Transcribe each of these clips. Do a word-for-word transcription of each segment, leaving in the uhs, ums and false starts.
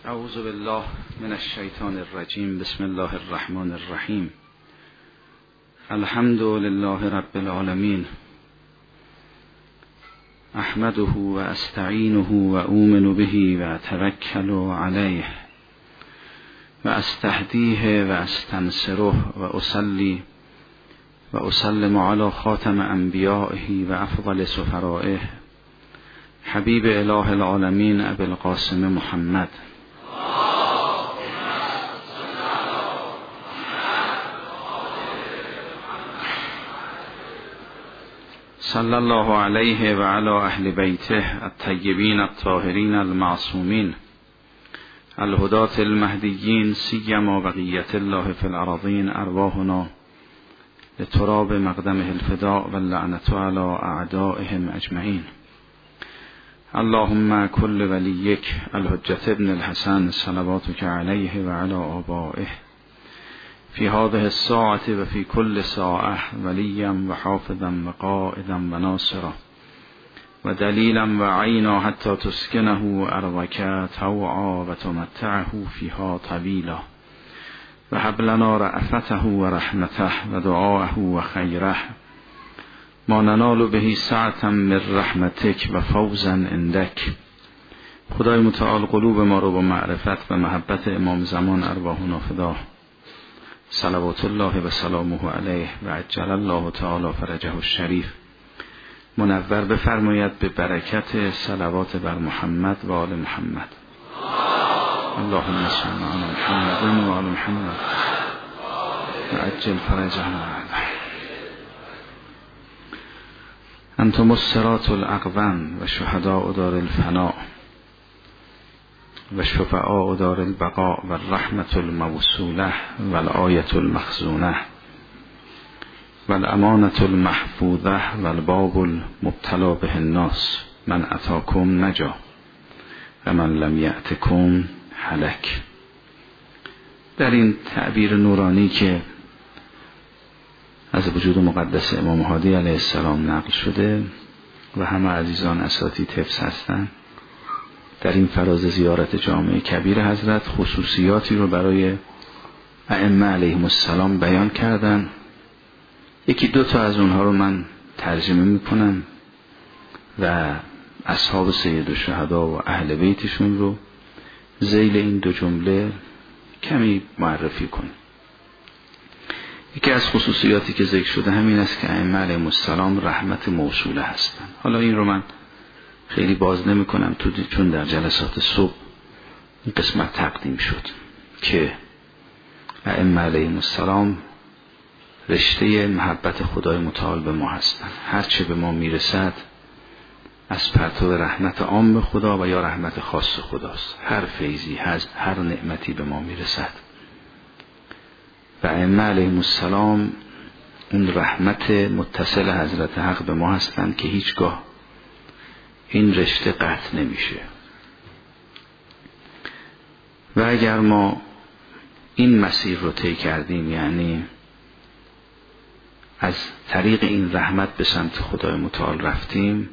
اعوذ بالله من الشیطان الرجیم. بسم الله الرحمن الرحیم. الحمد لله رب العالمین. احمده و استعینه و اؤمن به و اتوکل علیه و استهدیه و استنصره و اصلی و اسلم علی خاتم انبیائه و افضل سفرائه حبیب اله العالمین ابی القاسم محمد صلی الله علیه و علی اهل بیته الطیبین الطاهرین المعصومین الهداة المهدیین سیما بقیة الله فی الارضین. ارواحنا لتراب مقدمه الفداء واللعنة علی اعدائهم اجمعین. اللهم كل وليك الحجة ابن الحسن صلواتك عليه وعلى آبائه في هذه الساعة وفي كل ساعة وليا وحافظا وقائدا وناصرا ودليلا وعينا حتى تسكنه أرضك طوعا وتمتعه فيها طويلا وهب لنا رأفته ورحمته ودعاءه وخيره ما ننال به سعة من رحمتك و فوزا عندك. خدای متعال قلوب ما رو با معرفت و محبت امام زمان ارواحنا فدا صلوات الله و سلامه علیه و عجل الله تعالی فرجه الشریف منور بفرماید به برکت صلوات بر محمد و آل محمد. اللهم صل علی محمد و آل محمد و عجل فرجهم. انتم الصراط الاقوم و شهداء دار الفناء و شفعاء دار البقاء و الرحمة الموصولة و الآیة المخزونة و الامانة المحفوظة و الباب المبتلا به الناس. من اتاکم نجا و من لم یأتکم هلک. در این تعبیر نورانی که از وجود مقدس امام هادی علیه السلام نقل شده و همه عزیزان اساتید حفظ هستند، در این فراز زیارت جامع کبیر حضرت خصوصیاتی رو برای ائمه علیهم السلام بیان کردن. یکی دو تا از اونها رو من ترجمه میکنم و اصحاب سید الشهدا و اهل بیتشون رو ذیل این دو جمله کمی معرفی کنیم. یکی از خصوصیاتی که ذکر شده همین است که ائمه علیهم السلام رحمت موصوله هستند. حالا این رو من خیلی باز نمی کنم تو چون در جلسات صبح این قسمت تقدیم شد که ائمه علیهم السلام رشته محبت خدای متعال به ما هستند. هرچه به ما میرسد از پرتو رحمت عام خدا و یا رحمت خاص خداست. هر فیضی هست، هر نعمتی به ما میرسد و ائمه علیهم السلام اون رحمت متصل حضرت حق به ما هستند که هیچگاه این رشته قطع نمیشه. و اگر ما این مسیر رو طی کردیم، یعنی از طریق این رحمت به سمت خدای متعال رفتیم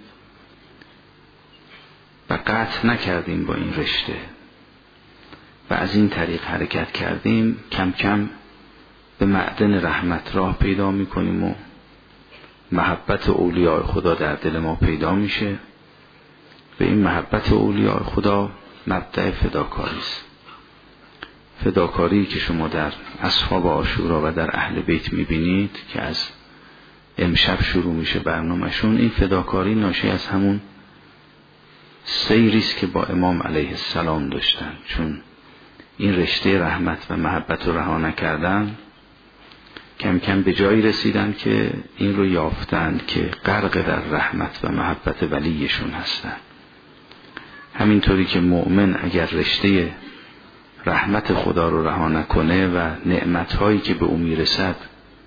و قطع نکردیم با این رشته و از این طریق حرکت کردیم، کم کم به معدن رحمت راه پیدا میکنیم و محبت اولیاء خدا در دل ما پیدا میشه. به این محبت اولیاء خدا مبدأ فداکاری است. فداکاری که شما در اصحاب عاشورا و در اهل بیت میبینید که از امشب شروع میشه برنامهشون، این فداکاری ناشی از همون سیری است که با امام علیه السلام داشتن. چون این رشته رحمت و محبت رو رها نکردن، کم کم به جایی رسیدن که این رو یافتند که غرق در رحمت و محبت ولیشون هستند. همینطوری که مؤمن اگر رشته رحمت خدا رو رها نکنه و نعمتهایی که به او میرسد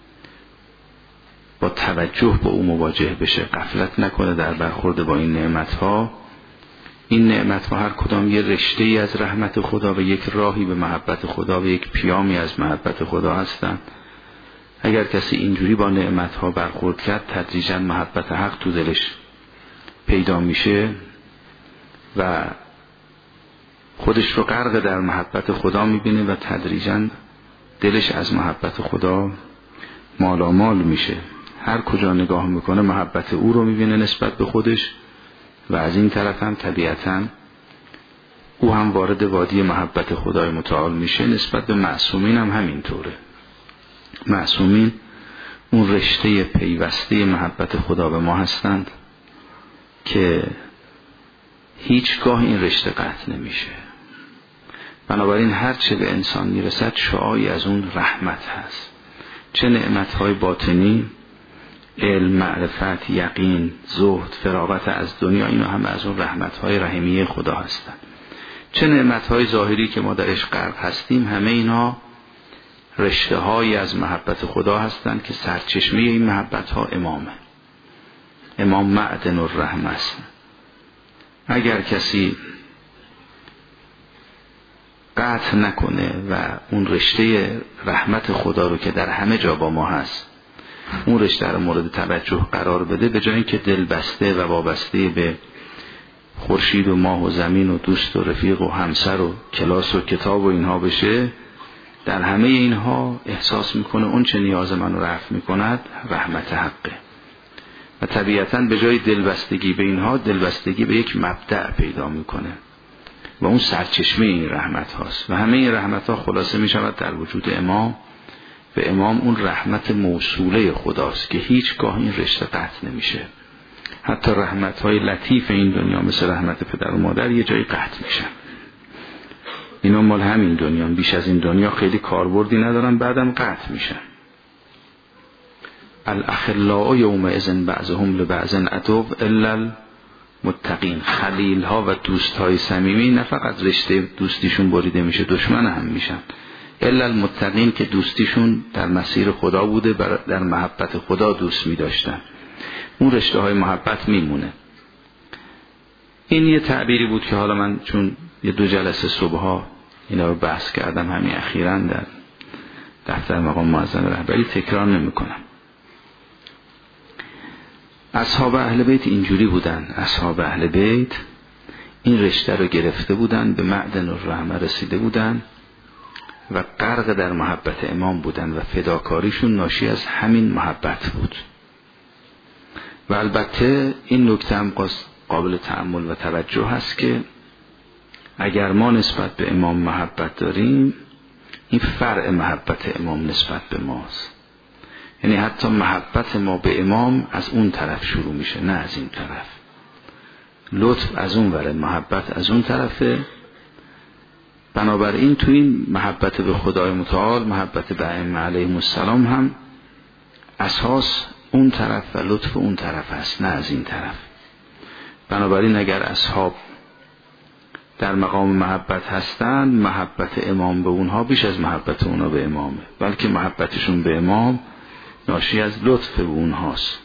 با توجه به او مواجه بشه، غفلت نکنه در برخورد با این نعمتها، این نعمتها هر کدام یه رشته ای از رحمت خدا و یک راهی به محبت خدا و یک پیامی از محبت خدا هستند. اگر کسی اینجوری با نعمتها برخورد کرد، تدریجاً محبت حق تو دلش پیدا میشه و خودش رو غرق در محبت خدا میبینه و تدریجاً دلش از محبت خدا مالامال میشه. هر کجا نگاه میکنه محبت او رو میبینه نسبت به خودش و از این طرف هم طبیعتاً او هم وارد وادی محبت خدای متعال میشه. نسبت به معصومین هم همینطوره. معصومین اون رشته پیوسته محبت خدا به ما هستند که هیچگاه این رشته قطع نمیشه. بنابراین هر چه به انسان میرسد شعاعی از اون رحمت هست، چه نعمتهای باطنی، علم، معرفت، یقین، زهد، فراغت از دنیا، اینا همه از اون رحمتهای رحیمیه خدا هستند. چه نعمتهای ظاهری که ما درش غرق هستیم، همه اینا رشته هایی از محبت خدا هستند که سرچشمه این محبت ها امامه. امام معدن الرحمه است. اگر کسی قطع نکنه و اون رشته رحمت خدا رو که در همه جا با ما هست، اون رشته رو مورد توجه قرار بده، به جای اینکه دل بسته و وابسته به خورشید و ماه و زمین و دوست و رفیق و همسر و کلاس و کتاب و اینها بشه، در همه اینها احساس میکنه اون چه نیاز منو رفع میکند رحمت حقه. و طبیعتاً به جای دلبستگی به اینها، دلبستگی به یک مبدأ پیدا میکنه و اون سرچشمه این رحمت هاست. و همه این رحمت ها خلاصه میشود در وجود امام. و امام اون رحمت موصوله خداست که هیچگاه این رشته قطع نمیشه. حتی رحمت های لطیف این دنیا مثل رحمت پدر و مادر یه جایی قطع میشن. اینا مال همین دنیا، بیش از این دنیا خیلی کاربردی ندارن، بعدم قطع میشن. الاخلاء یومئذ بعضهم لبعض عدو الا المتقین. خلیل ها و دوست های صمیمی نه فقط رشته دوستیشون بریده میشه، دشمن هم میشن. الا المتقین که دوستیشون در مسیر خدا بوده، در محبت خدا دوست میداشتن، اون رشته های محبت میمونه. این یه تعبیری بود که حالا من چون یه دو جلسه صبحها اینا رو بحث کردم همین اخیراً در دفتر مقام معظم رهبری، تکرار نمی کنم. اصحاب اهل بیت اینجوری بودن. اصحاب اهل بیت این رشته رو گرفته بودن، به معدن الرحمه رسیده بودن و غرق در محبت امام بودن و فداکاریشون ناشی از همین محبت بود. و البته این نکته هم قابل تأمل و توجه هست که اگر ما نسبت به امام محبت داریم، این فرع محبت امام نسبت به ماست. یعنی حتی محبت ما به امام از اون طرف شروع میشه، نه از این طرف. لطف از اون وره، محبت از اون طرفه. بنابراین تو این محبت به خدای متعال، محبت به ائمه علیهم السلام هم اساس اون طرف و لطف اون طرف هست، نه از این طرف. بنابراین اگر اصحاب در مقام محبت هستند، محبت امام به اونها بیش از محبت اونها به امامه، بلکه محبتشون به امام ناشی از لطف به اونهاست.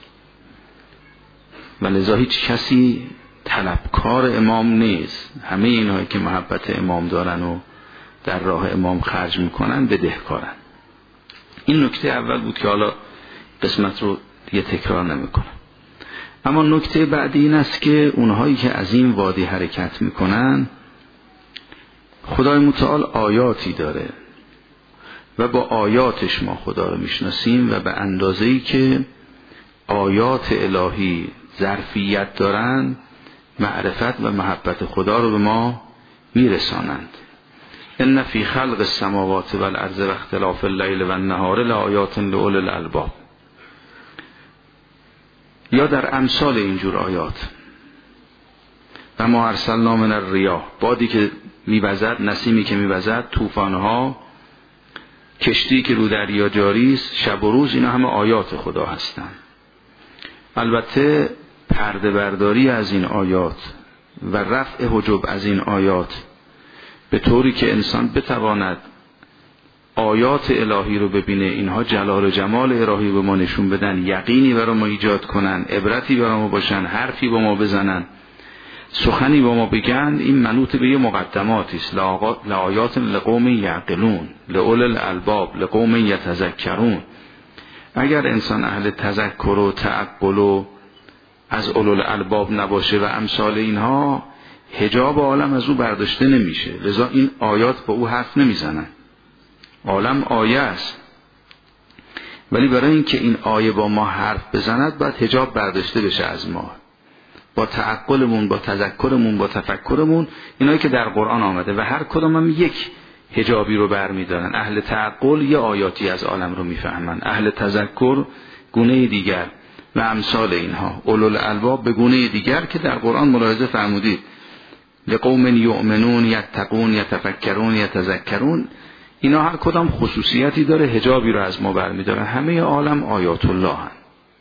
و لذا هیچ کسی طلبکار امام نیست. همه اینهایی که محبت امام دارن و در راه امام خرج میکنن بدهکارن. این نکته اول بود که حالا قسمت رو دیگه تکرار نمیکنم. اما نکته بعدی این است که اونهایی که از این وادی حرکت میکنن، خدای متعال آیاتی داره و با آیاتش ما خدا رو میشناسیم و به اندازه‌ای که آیات الهی ظرفیت دارن، معرفت و محبت خدا رو به ما میرسانند. ان فی خلق السماوات والارض و اختلاف اللیل و النهار لآیات لأولی الالباب. یا در امثال اینجور آیات، و ما ارسلنا من الریاح، بادی که میوزد، نسیمی که میوزد، طوفانها، کشتی که رو دریا جاری است، شب و روز، اینا همه آیات خدا هستند. البته پرده برداری از این آیات و رفع حجب از این آیات به طوری که انسان بتواند آیات الهی رو ببینه، اینها جلال و جمال الهی به ما نشون بدن، یقینی برای ما ایجاد کنن، عبرتی برای ما باشن، حرفی با ما بزنن، سخنی با ما بگن، این منوط به یه مقدماتی است. لآیات لقوم یعقلون لأولی الالباب لقوم یتذکرون. اگر انسان اهل تذکر و تعقل و از اولو الالباب نباشه و امثال اینها، حجاب عالم از او برداشته نمیشه، لذا این آیات با او حرف نمیزنن. عالم آیه است، ولی برای اینکه این آیه با ما حرف بزند باید حجاب برداشته بشه از ما، با تعقلمون، با تذکرمون، با تفکرمون، اینایی که در قرآن آمده و هر کدوم هم یک حجابی رو برمیدارن. اهل تعقل یه آیاتی از عالم رو میفهمن، اهل تذکر گونه دیگر و امثال اینها، اولو الالباب به گونه دیگر که در قرآن ملاحظه فرمودید لقوم یؤمنون یتقون یتفکرون یتذکرون. اینا هر کدام خصوصیتی داره، حجابی رو از ما برمیدارن. همه عالم آیات الله هن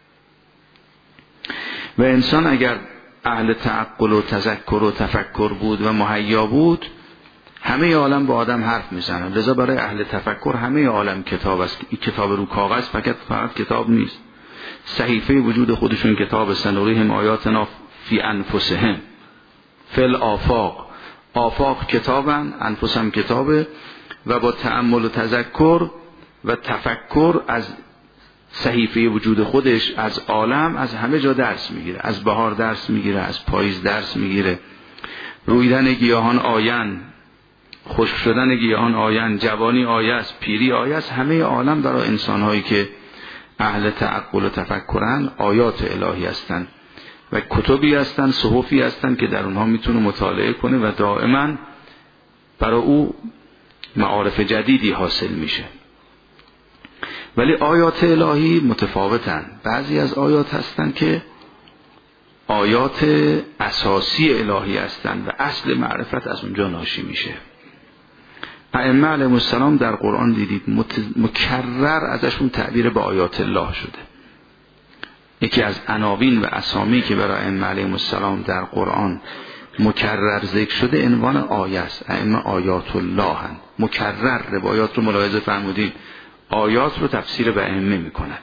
و انسان اگر اهل تعقل و تذکر و تفکر بود و مهیا بود، همه عالم با آدم حرف میزنن. لذا برای اهل تفکر همه عالم کتاب است. این کتاب رو کاغذ فقط فقط کتاب نیست، صحیفه وجود خودشون کتاب. سنوریهم آیاتنا فی انفسهم فی الآفاق. آفاق کتابن، انفس هم کتابه. و با تأمل و تذکر و تفکر از صحیفه وجود خودش، از عالم، از همه جا درس میگیره. از بهار درس میگیره، از پاییز درس میگیره. رویدن گیاهان آین، خشک شدن گیاهان آین، جوانی آیه است، پیری آیه است. همه عالم برای انسانهایی که اهل تعقل و تفکرن آیات الهی هستند و کتبی هستند، صحفی هستند که در اونها میتونه مطالعه کنه و دائما برای او معارف جدیدی حاصل میشه. ولی آیات الهی متفاوتن. بعضی از آیات هستند که آیات اساسی الهی هستند و اصل معرفت از اونجا ناشی میشه. ائمه علیهم السلام در قرآن دیدید مکرر ازشون تعبیر به آیات الله شده. یکی از عناوین و اسامی که برای ائمه علیهم السلام در قرآن مکرر ذکر شده عنوان آیه است. ائمه آیات الله هستند. مکرر روایات رو ملاحظه فرمودید، آیات رو تفسیر به ائمه میکند.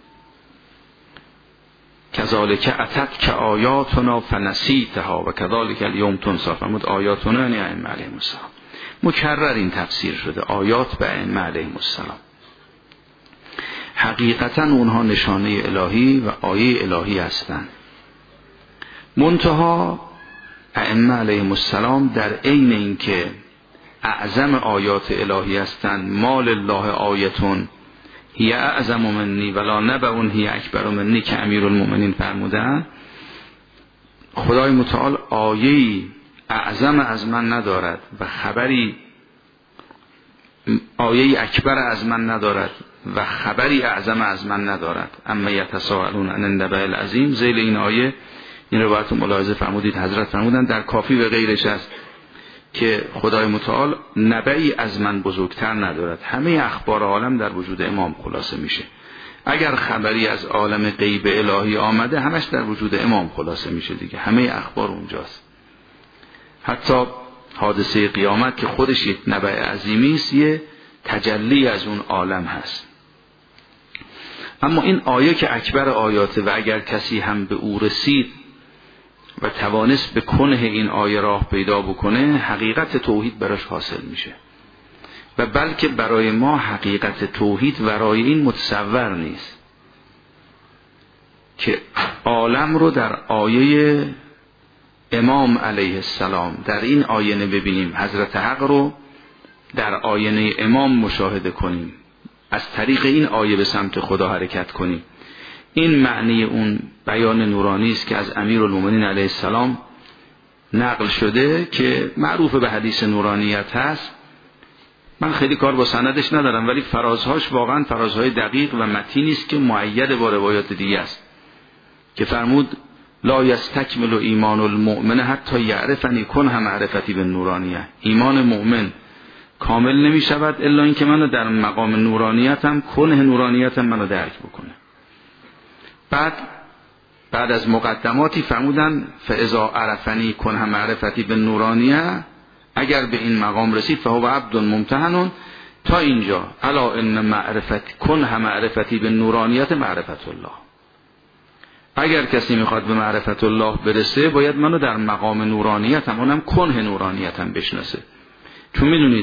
کذالک اتت که آیاتنا فنسیتها و کذالک الیوم تنسی. فرمود آیاتنا یعنی ائمه علیهم السلام. مکرر این تفسیر شده، آیات به ائمه علیهم السلام. حقیقتا اونها نشانه الهی و آیه الهی هستند. منتها ائمه علیهم السلام در عین اینکه اعظم آیات الهی هستند، مال الله آیتون هی اعظم منی ولا نبأ هی اکبر منی که امیرالمؤمنین فرمودند، خدای متعال آیه‌ای اعظم از من ندارد و خبری آیه‌ای اکبر از من ندارد و خبری اعظم از من ندارد. اما یتساءلون عن النبأ العظیم. ذیل این آیه این روایت ملاحظه فرمودید حضرت فرمودند در کافی و غیرش است که خدای متعال نبعی از من بزرگتر ندارد. همه اخبار عالم در وجود امام خلاصه میشه. اگر خبری از عالم غیب الهی آمده همش در وجود امام خلاصه میشه دیگه، همه اخبار اونجاست. حتی حادثه قیامت که خودش یک نبع عظیمی است، یه تجلی از اون عالم هست. اما این آیه که اکبر آیاته و اگر کسی هم به او رسید و توانست به کنه این آیه راه پیدا بکنه، حقیقت توحید براش حاصل میشه. و بلکه برای ما حقیقت توحید ورای این متصور نیست که عالم رو در آیه امام علیه السلام در این آینه ببینیم، حضرت حق رو در آینه امام مشاهده کنیم، از طریق این آیه به سمت خدا حرکت کنیم. این معنی اون بیان نورانی است که از امیرالمومنین علیه السلام نقل شده که معروف به حدیث نورانیت هست. من خیلی کار با سندش ندارم، ولی فرازهاش واقعا فرازهای دقیق و متینی است که مؤید با روایات دیگه است که فرمود لا یستکمل ایمان المؤمن حتی یعرفنی کنه معرفتی به نورانیه. ایمان مؤمن کامل نمی شود الا اینکه منو در مقام نورانیتم کنه نورانیتم منو درک بکنه. بعد بعد از مقدماتی فرمودن فاذا عرفنی کنه معرفتی به نورانیه، اگر به این مقام رسید فهو عبد ممتحن. تا اینجا الا ان معرفت کنه معرفتی به نورانیت معرفت الله. اگر کسی میخواد به معرفت الله برسه باید منو در مقام نورانیتم، اونم کنه نورانیتم بشناسه. چون میدونید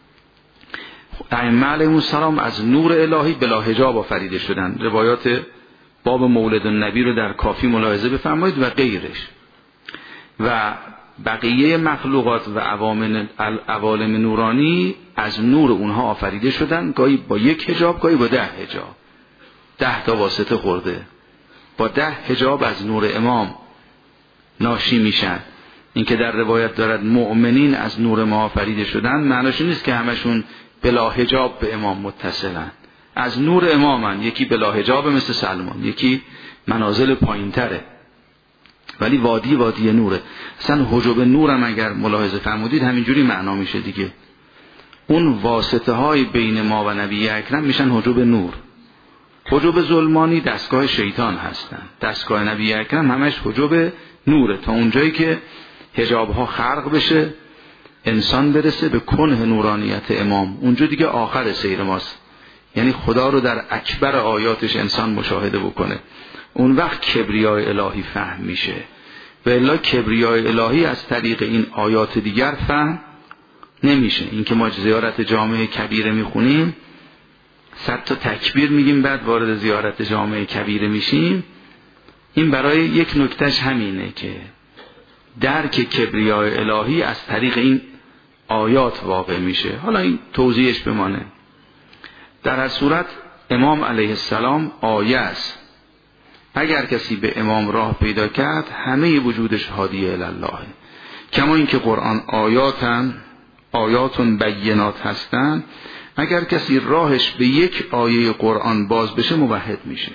ائمه علیهم السلام از نور الهی بلا حجاب آفریده شدن. روایات باب مولد النبی رو در کافی ملاحظه بفرمایید و غیرش. و بقیه مخلوقات و عوالم نورانی از نور اونها آفریده شدن، گاهی با یک حجاب گاهی با ده حجاب، ده تا واسطه خورده، با ده حجاب از نور امام ناشی میشن. این که در روایت دارد مؤمنین از نور ما آفریده شدن، معناش نیست که همشون بلا حجاب به امام متصلن، از نور امامن، یکی بلا حجاب مثل سلمان، یکی منازل پایین تره، ولی وادی وادی نوره. اصلا حجاب نورم اگر ملاحظه فرمودید همینجوری معنا میشه دیگه. اون واسطه های بین ما و نبی اکرم میشن حجاب نور. حجاب ظلمانی دستگاه شیطان هستن، دستگاه نبی اکرم همش حجاب نوره، تا اونجایی که حجاب ها خرق بشه، انسان برسه به کنه نورانیت امام، اونجا دیگه آخر سیر ماست. یعنی خدا رو در اکبر آیاتش انسان مشاهده بکنه، اون وقت کبریای الهی فهم میشه. و الا کبریای الهی از طریق این آیات دیگر فهم نمیشه. این که ما زیارت جامع کبیره میخونیم، صد تا تکبیر میگیم بعد وارد زیارت جامع کبیره میشیم، این برای یک نکتهش همینه که درک کبریای الهی از طریق این آیات واقع میشه. حالا این توضیحش بمانه. در هر صورت امام علیه السلام آیه است. اگر کسی به امام راه پیدا کرد همه وجودش هادی الی الله. کما اینکه قرآن آیاتن آیاتون بینات هستن، اگر کسی راهش به یک آیه قرآن باز بشه موحد میشه.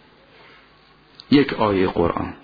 یک آیه قرآن.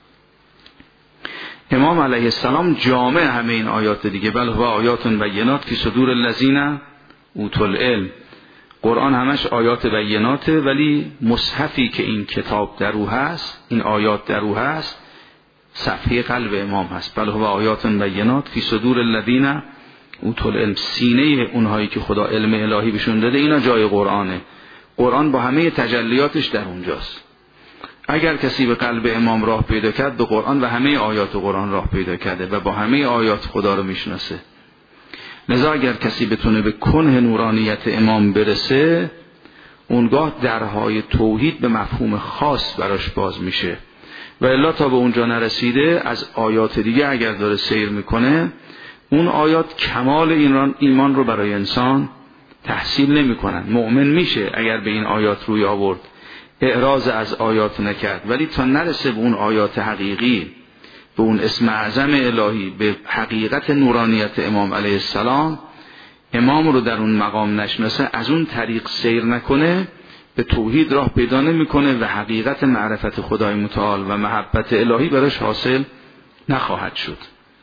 امام علیه السلام جامع همه این آیات دیگه، بل هو آیاتون بینات فی صدور الذین اوتوا العلم. قرآن همش آیات بیناته، ولی مصحفی که این کتاب در او هست، این آیات در او هست، صفحه قلب امام هست. بل هو آیاتون بینات فی صدور الذین اوتوا العلم، سینه اونهایی که خدا علم الهی بهشون داده، اینا جای قرآنه. قرآن با همه تجلیاتش در اونجاست. اگر کسی به قلب امام راه پیدا کرد، به قرآن و همه آیات قرآن راه پیدا کرده و با همه آیات خدا رو میشناسه. لذا اگر کسی بتونه به کنه نورانیت امام برسه، اونگاه درهای توحید به مفهوم خاص براش باز میشه. و الا تا به اونجا نرسیده، از آیات دیگه اگر داره سیر میکنه، اون آیات کمال ایمان رو برای انسان تحصیل نمی کنن. مؤمن میشه اگر به این آیات روی آورد، اعراض از آیات نکرد، ولی تا نرسه به اون آیات حقیقی، به اون اسم اعظم الهی، به حقیقت نورانیت امام علیه السلام، امام رو در اون مقام نشناسه، از اون طریق سیر نکنه، به توحید راه پیدا نمیکنه و حقیقت معرفت خدای متعال و محبت الهی براش حاصل نخواهد شد.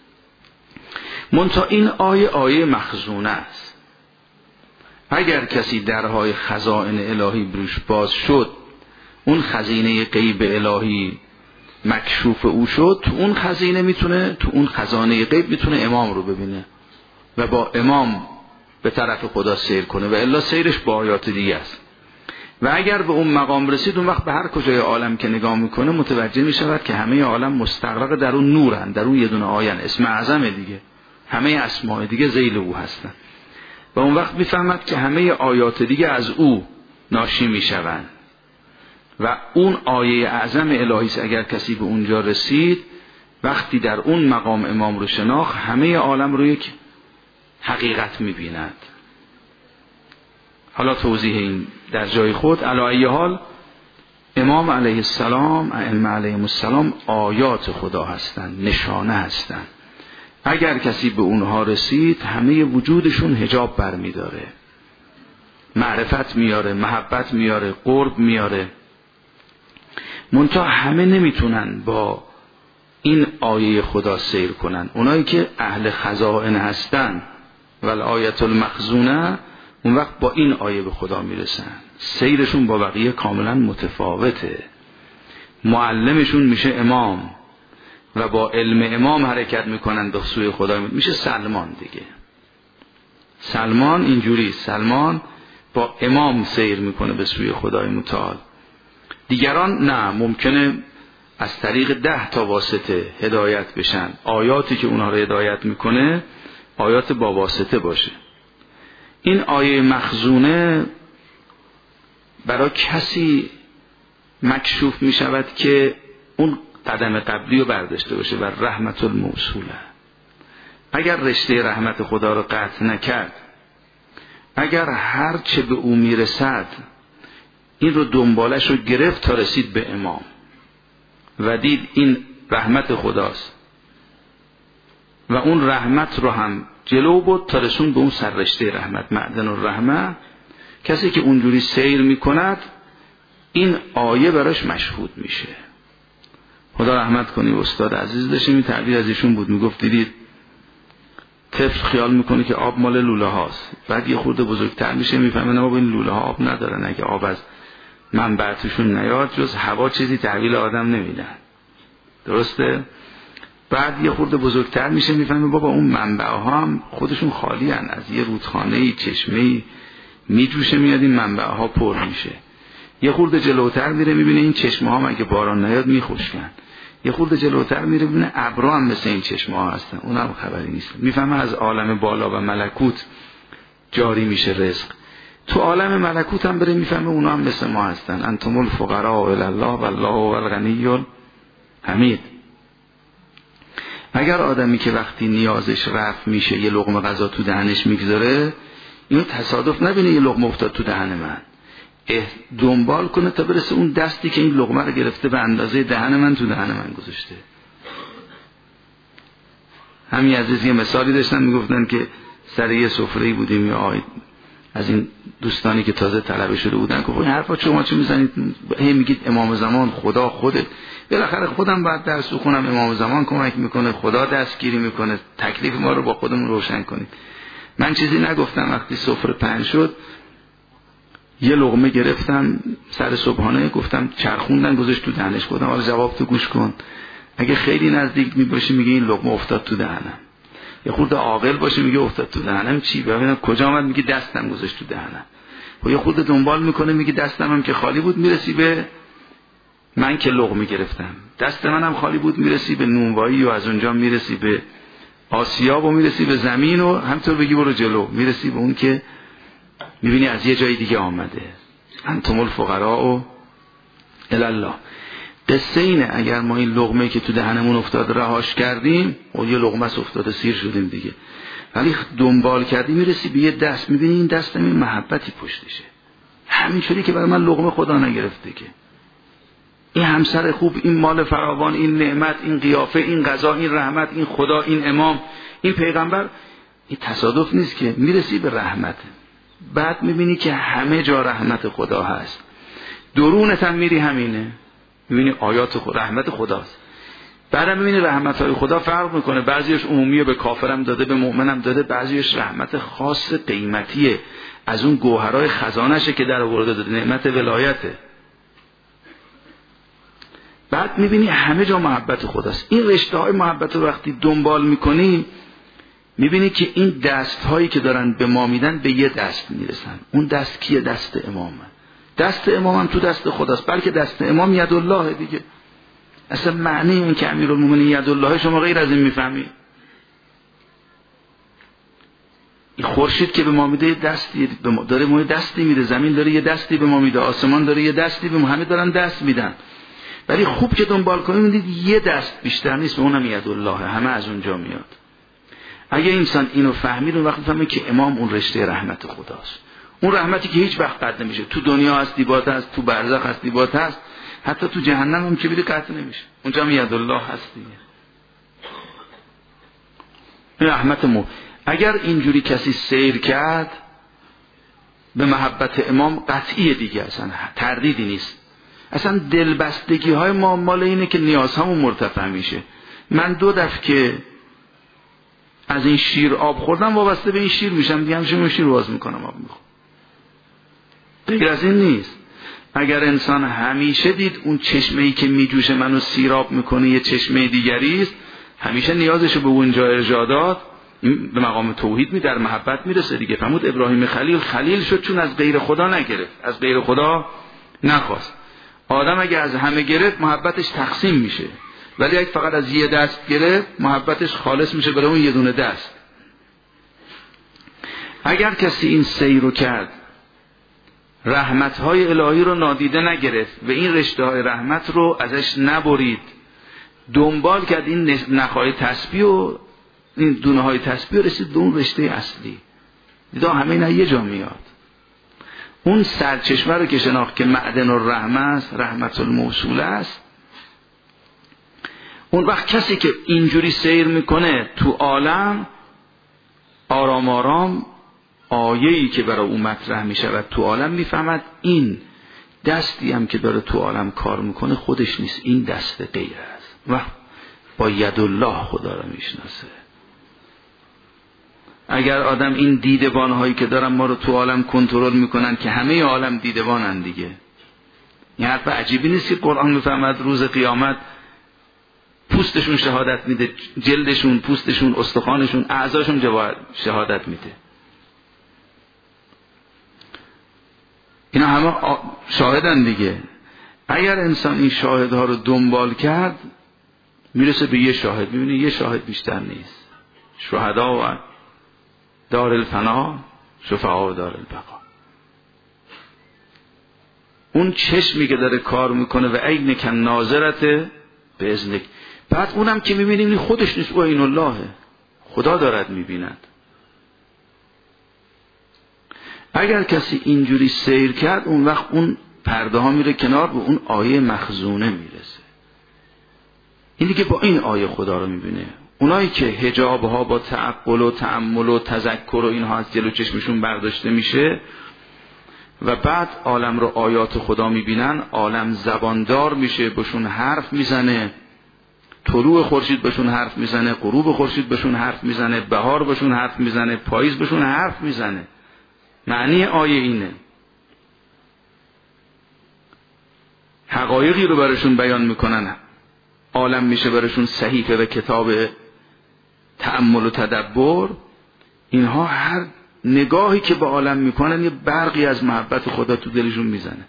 منتها این آیه آیه مخزونه است. اگر کسی درهای خزائن الهی بروش باز شد، اون خزینه غیب الهی مکشوف او شد، تو اون خزینه میتونه، تو اون خزانه غیب میتونه امام رو ببینه و با امام به طرف خدا سیر کنه، و الا سیرش با آیات دیگه است. و اگر به اون مقام رسید، اون وقت به هر کجای عالم که نگاه میکنه متوجه میشود که همه عالم مستغرق در اون نورن، در اون یه دونه آیه اسم اعظم دیگه، همه اسماء دیگه ذیل او هستن. و اون وقت میفهمد که همه آیات دیگه از او ناشی میشوند. و اون آیه اعظم الهی است. اگر کسی به اونجا رسید، وقتی در اون مقام امام رو شناخت، همه عالم رو یک حقیقت میبیند. حالا توضیح این در جای خود. علی ای حال امام علیه السلام، ائمه علیهم السلام آیات خدا هستند، نشانه هستند. اگر کسی به اونها رسید، همه وجودشون حجاب برمیداره، معرفت میاره، محبت میاره، قرب میاره. منتها همه نمیتونن با این آیه خدا سیر کنن. اونایی که اهل خزائن هستن والآیت المخزونه، اون وقت با این آیه به خدا میرسن. سیرشون با بقیه کاملا متفاوته. معلمشون میشه امام و با علم امام حرکت میکنن به سوی خدا، میشه سلمان دیگه. سلمان اینجوری، سلمان با امام سیر میکنه به سوی خدای متعال. دیگران نه، ممکنه از طریق ده تا واسطه هدایت بشن. آیاتی که اونها رو هدایت میکنه آیات با واسطه باشه. این آیه مخزونه برای کسی مکشوف میشود که اون قدم قبلی رو برداشته باشه و رحمت الموصوله، اگر رشته رحمت خدا رو قطع نکرد، اگر هر چه به او میرسد این رو دنبالش رو گرفت تا رسید به امام و دید این رحمت خداست و اون رحمت رو هم جلو بود تا رسون به اون سررشته رحمت، معدن الرحمه، کسی که اونجوری سیر میکند این آیه براش مشهود میشه. خدا رحمت کنی استاد عزیز داشتیم این تعبیر از ایشون بود، میگفت دیدید طفل خیال میکنه که آب مال لوله هاست، بعد یه خورده بزرگتر میشه میفهمه نه بابا این لوله ها آب ندارن، اگه آب از منبع توشون نیاد جز هوا چیزی تحویل آدم نمیدن. درسته؟ بعد یه خورده بزرگتر میشه میفهمه بابا اون منبع ها هم خودشون خالی هن، از یه رودخانه‌ای چشمه‌ای میجوشه میاد این منبع ها پر میشه. یه خورده جلوتر میره میبینه این چشمه ها اگه باران نیاد میخشکن. یه خورده جلوتر میره ببینه ابرها هم مثل این چشمه ها هستن، اونم خبری نیست. میفهمه از عالم بالا و ملکوت جاری میشه رزق. تو عالم ملکوت هم بره میفهمه اونا هم مثل ما هستن. انتم الفقراء الی الله والله هو الغنی الحمید. اگر آدمی که وقتی نیازش رفع میشه یه لقمه غذا تو دهنش میگذاره، اینو تصادف نبینه یه لقمه افتاد تو دهن من، دنبال کنه تا برسه اون دستی که این لقمه رو گرفته به اندازه دهن من تو دهن من گذاشته. همین عزیز یه مثالی داشتن میگفتن که سر یه سفره‌ای بودیم یا آید از این دوستانی که تازه طلبه شده بودن که این حرفا شما چی میزنید، هی میگید امام زمان خدا خودت، بالاخره خودم باید درس بخونم، امام زمان کمک میکنه، خدا دستگیری میکنه، تکلیف ما رو با خودمون روشن کنیم. من چیزی نگفتم. وقتی سفره پهن شد یه لقمه گرفتم سر صبحانه، گفتم چرخوندن گذاشت تو دهنش. گفتم حالا جواب تو گوش کن، اگه خیلی نزدیک میباشی میگه این لقمه افتاد تو دهنم، یه خورده عاقل باشه میگه افتاد تو دهنم چی، ببینم کجا آمد میگه دستم گذاشت تو دهنم. و یه خورده دنبال میکنه میگه دستم هم که خالی بود، میرسی به من که لقمه گرفتم، دست منم خالی بود، میرسی به نونوایی و از اونجا میرسی به آسیاب و میرسی به زمین و همطور بگی برو جلو، میرسی به اون که میبینی از یه جای دیگه آمده. انتم الفقراء الی الله. قصه اینه اگر ما این لقمه که تو دهنمون افتاد رهاش کردیم و یه لقمه است افتاده سیر شدیم دیگه، ولی دنبال کردیم میرسی به یه دست، میبینی این دستم این محبتی پشتشه، همین شدی که برای من لقمه خدا نگرفته که این همسر خوب، این مال فراوان، این نعمت، این قیافه، این غذا، این رحمت، این خدا، این امام، این پیغمبر، این تصادف نیست که. میرسی به رحمت، بعد میبینی که همه جا رحمت خدا هست، درونت هم میری همینه، میبینی آیات خدا، رحمت خداست. بعدم میبینی رحمت های خدا فرق میکنه، بعضیش عمومیه، به کافرم داده به مؤمنم داده، بعضیش رحمت خاص قیمتیه از اون گوهرای خزانشه که در آورده داده، نعمت ولایته. بعد میبینی همه جا محبت خداست. این رشته های محبت رو وقتی دنبال میکنی میبینی که این دست هایی که دارن به ما میدن به یه دست میرسن. اون دست کیه؟ دست امامه. دست امام هم تو دست خداست، بلکه دست امام یدالله دیگه. اصلا معنی این که امیرالمومنین یدالله شما غیر از این میفهمی؟ این خورشید که به ما میده دستی داره، ما دستی میده، زمین داره یه دستی به ما میده، آسمان داره یه دستی به ما، همه دارن دست میدن. ولی خوب که دنبال کنید میدید یه دست بیشتر نیست، اونم یدالله، همه از اونجا میاد. اگه انسان اینو فهمید اون وقت فهمه که امام اون رشته رحمت خداست، اون رحمتی که هیچ وقت قطع نمیشه. تو دنیا هستی بات هست، تو برزخ هستی بات هست، حتی تو جهنم هم که بری قطع نمیشه، اونجا هم یدالله هست دیگه. رحمت مو اگر اینجوری کسی سیر کرد به محبت امام قطعیه دیگه، اصلا تردیدی نیست. اصلا دلبستگی های ما مال اینه که نیازهامون مرتفع میشه. من دو دفعه که از این شیر آب خوردم وابسته به این شیر میشم دیگه، همشه شیر باز میکنم آب میخورم، غیر از این نیست. اگر انسان همیشه دید اون چشمه‌ای که میجوشه منو سیراب میکنه یه چشمه دیگری است، همیشه نیازشو به اونجا ارجاع داد، به مقام توحید می در محبت میرسه دیگه. فرمود ابراهیم خلیل خلیل شد چون از غیر خدا نگرفت، از غیر خدا نخواست. آدم اگه از همه گرفت محبتش تقسیم میشه، ولی اگه فقط از یه دست گرفت محبتش خالص میشه برای اون یه دونه دست. اگر کسی این سیر رو کرد، رحمت‌های الهی رو نادیده نگرفت و این رشته‌های رحمت رو ازش نبرید، دنبال کرد این نخای تسبیح و این دونه های تسبیح رسید به اون رشته اصلی. دیدا همه اینا یه جا میاد. اون سرچشمه رو که شناخت که معدن الرحمه است، رحمت الموصوله است، اون وقت کسی که اینجوری سیر میکنه تو عالم، آرام آرام آیه‌ای که برای اون مطرح میشود تو عالم میفهمد این دستی هم که داره تو عالم کار میکنه خودش نیست، این دست غیر است و با ید الله خدا رو میشناسه. اگر آدم این دیدبان هایی که دارن ما رو تو عالم کنترل میکنن که همه عالم دیدبانن دیگه، این حرف عجیبی نیست که قرآن میفهمد روز قیامت پوستشون شهادت میده، جلدشون، پوستشون، استخوانشون، اعضاشون شهادت میده. اینا همه شاهدن دیگه. اگر انسان این شاهدها رو دنبال کرد میرسه به یه شاهد، میبینه یه شاهد بیشتر نیست. شهدا و دار الفنا، شفعا و دار البقا. اون چشمی که داره کار میکنه و عین کن ناظرته به اذنک. بعد اونم که میبینیم خودش نیست، او این اللهه، خدا دارد میبیند. اگر کسی اینجوری سیر کرد اون وقت اون پرده ها میره کنار، به اون آیه مخزونه میرسه. این دیگه با این آیه خدا رو میبینه. اونایی که حجاب ها با تعقل و تأمل و تذکر و اینها از جلو چشمشون برداشته میشه و بعد عالم رو آیات خدا میبینن، عالم زباندار میشه، بهشون حرف میزنه، طلوع خورشید بهشون حرف میزنه، غروب خورشید بهشون حرف میزنه، بهار بهشون حرف میزنه، پاییز بهشون حرف میزنه. معنی آیه اینه، حقایقی رو براشون بیان میکنن، عالم میشه براشون صحیفه و کتاب تأمل و تدبر. اینها هر نگاهی که به عالم میکنن یه برقی از محبت خدا تو دلشون میزنه،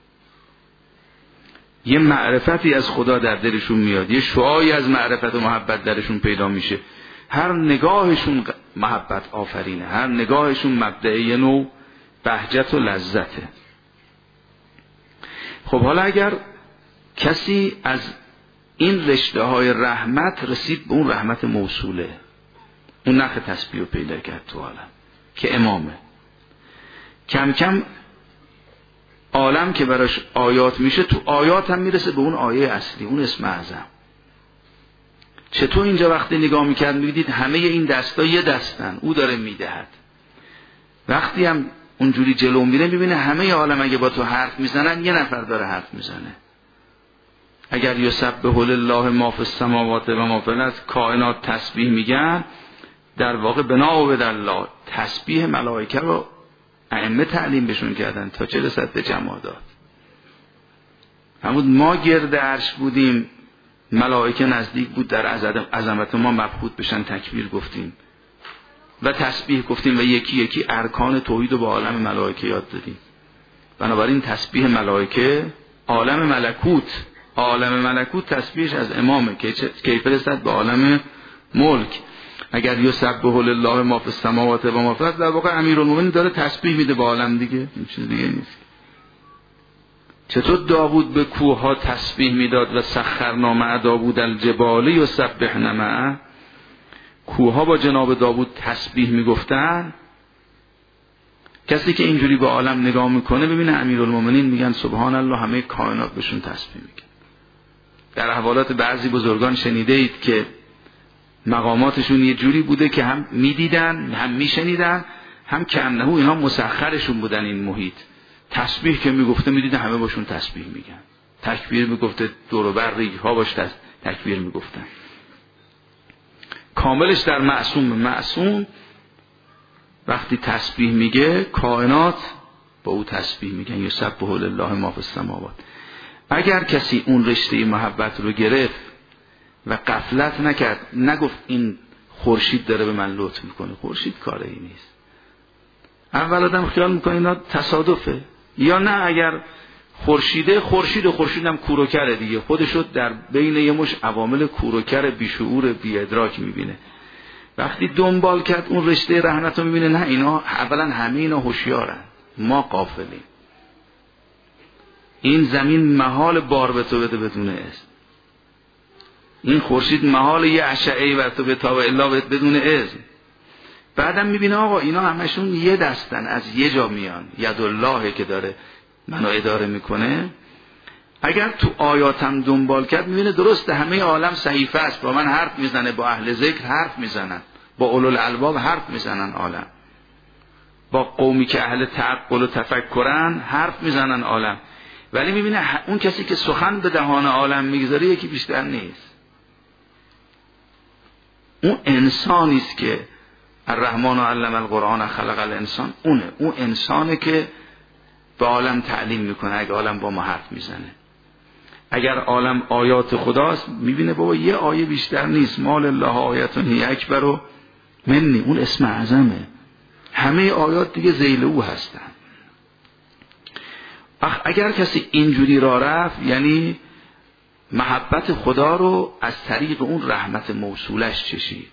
یه معرفتی از خدا در دلشون میاد، یه شعاعی از معرفت و محبت درشون پیدا میشه. هر نگاهشون محبت آفرینه، هر نگاهشون مبدأ یه نوع بهجت و لذته. خب حالا اگر کسی از این رشته های رحمت رسید به اون رحمت موصوله، اون نخ تسبیح رو پیدا کرد تو عالم که امامه، کم کم عالم که براش آیات میشه، تو آیات هم میرسه به اون آیه اصلی، اون اسم اعظم. چطور اینجا وقتی نگاه میکرد میدید همه این دستا یه دستن، او داره میدهد. وقتی هم اونجوری جلو میره میبینه همه عالم اگه با تو حرف میزنن یه نفر داره حرف میزنه. اگر یسبح لله ما فی السماوات و ما فی الارض، کائنات تسبیح میگن، در واقع بنا و بدالله تسبیح ملائکه رو ائمه تعلیم بهشون کردن تا چه رسد به جمادات. همون ما گرد عرش بودیم، ملائکه نزدیک بود در عظمت ما مبهوت بشن، تکبیر گفتیم و تسبیح گفتیم و یکی یکی ارکان توحید رو به عالم ملائکه یاد دادیم. بنابراین تسبیح ملائکه، عالم ملکوت، عالم ملکوت تسبیحش از امامه که کیف رسد به عالم ملک. اگر یسبح لله ما فی السماوات و ما فی الارض، در واقع امیرالمومنین داره تسبیح میده به عالم دیگه، این چیز دیگه نیست. چطور داوود به کوه ها تسبیح میداد و سخرنا مع داوود الجبال یسبحن معه، کوه ها با جناب داوود تسبیح میگفتن. کسی که اینجوری به عالم نگاه میکنه ببینه امیرالمومنین میگن سبحان الله، همه کائنات بهشون تسبیح میگن. در احوالات بعضی بزرگان شنیده اید که مقاماتشون یه جوری بوده که هم میدیدن هم میشنیدن هم که انه اینها مسخرشون بودن این محیط. تسبیح که میگفته میدیدن همه باشون تسبیح میگن، تکبیر میگفته دور و بر ریگ ها باش تکبیر میگفتن. کاملش در معصوم. معصوم وقتی تسبیح میگه کائنات با او تسبیح میگن، یسبح لله ما فی السماوات. اگر کسی اون رشته محبت رو گرفت و غفلت نکرد، نگفت این خورشید داره به من لطف میکنه، خورشید کاره ای نیست. اول آدم خیال میکنه اینا تصادفه، یا نه اگر خورشیده، خورشید و خورشید هم کوروکره دیگه، خودشو در بین یه مش عوامل کوروکر بیشعور بی ادراک میبینه. وقتی دنبال کرد اون رشته رحمت رو میبینه نه، اینا اولا همه اینا هوشیارن، ما غافلیم. این زمین محال بار به تو بده بدون اسم. این خورشید محال یه اشعه‌ای بر تو بتابه الا بدون اذن. بعدم میبینه آقا اینا همشون یه دستن، از یه جا میان، یدالله که داره منو اداره میکنه. اگر تو آیاتم دنبال کرد میبینه درسته همه عالم صحیفه است، با من حرف میزنه، با اهل ذکر حرف میزنن، با اولوالالباب حرف میزنن عالم، با قومی که اهل تعقل و تفکرن حرف میزنن عالم. ولی میبینه اون کسی که سخن به دهان عالم میگذاره یکی بیشتر نیست. اون انسانی است که الرحمن علم القرآن خلق الانسان، اونه اون انسانه که به عالم تعلیم میکنه. اگه عالم با ما حرف میزنه، اگر عالم آیات خداست، میبینه بابا یه آیه بیشتر نیست، مال الله آیتون هی اکبر و منی، اون اسم اعظمه، همه آیات دیگه ذیل او هستن. اگر کسی اینجوری را رفت، یعنی محبت خدا رو از طریق اون رحمت موصولش چشید،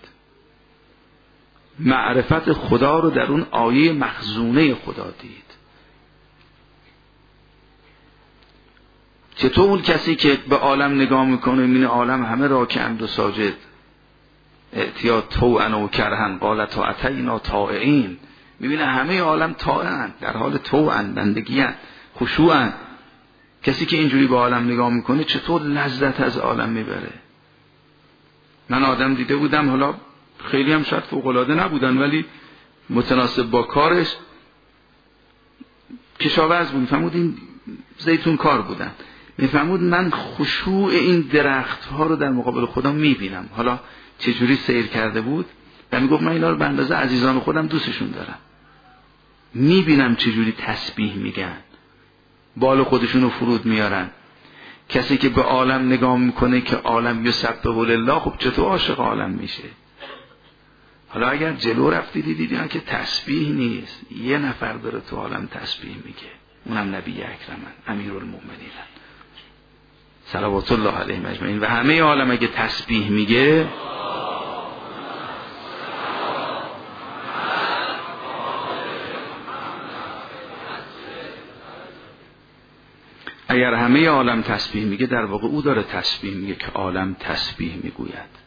معرفت خدا رو در اون آیه مخزونه خدا دید. چطور اون کسی که به عالم نگاه میکنه میبینه عالم همه راکعند و ساجد، اعتیاد طوعا و کرهن قالت اتینا طائعین، میبینه همه عالم طائعن، در حال طوعا، بندگیان، خشوعن. کسی که اینجوری به عالم نگاه میکنه چطور لذت از عالم میبره. من آدم دیده بودم، حالا خیلی هم شاید فوق‌العاده نبودن ولی متناسب با کارش کشاورز بود، میفهمود این زیتون کار بودن، میفهمود من خشوع این درخت ها رو در مقابل خدا میبینم. حالا چجوری سیر کرده بود و میگفت من اینا رو به اندازه عزیزان خودم دوستشون دارم، میبینم چجوری تسبیح میگن، بال خودشون رو فرود میارن. کسی که به عالم نگاه میکنه که عالم یسبح لله، خب چطور عاشق عالم میشه؟ حالا اگر جلو رفتی دیدی که تسبیح نیست، یه نفر داره تو عالم تسبیح میگه، اونم نبی اکرمن امیرالمومنین صلوات الله علیه اجمعین. و همه عالم اگه تسبیح میگه، اگر همه عالم تسبیح میگه، در واقع او داره تسبیح میگه که عالم تسبیح میگوید.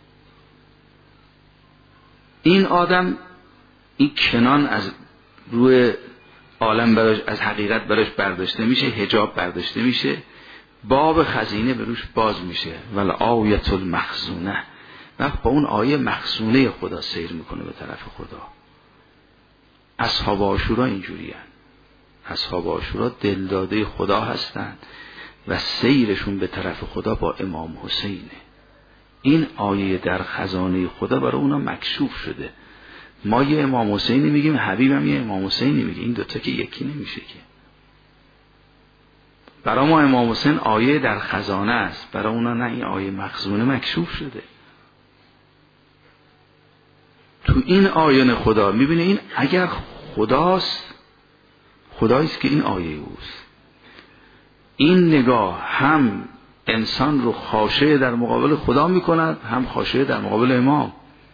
این آدم، این کنان از روی عالم براش، از حقیقت براش برداشته میشه، حجاب برداشته میشه، باب خزینه بروش باز میشه. ول آیت المخزونه، وقت با اون آیه مخزونه خدا سیر میکنه به طرف خدا. اصحاب عاشورا اینجوری هستند. اصحاب عاشورا دلداده خدا هستند و سیرشون به طرف خدا با امام حسینه. این آیه در خزانه خدا برای اونا مکشوف شده. ما یه امام حسینی میگیم، حبیبم یه امام حسینی میگه، این دوتا که یکی نمیشه که. برای ما امام حسین آیه در خزانه است، برای اونا نه، این آیه مخزونه مکشوف شده. تو این آیه خدا میبینه این اگر خداست، خداییست که این آیه اوست. این نگاه هم انسان رو خاشع در مقابل خدا میکند، هم خاشع در مقابل امام.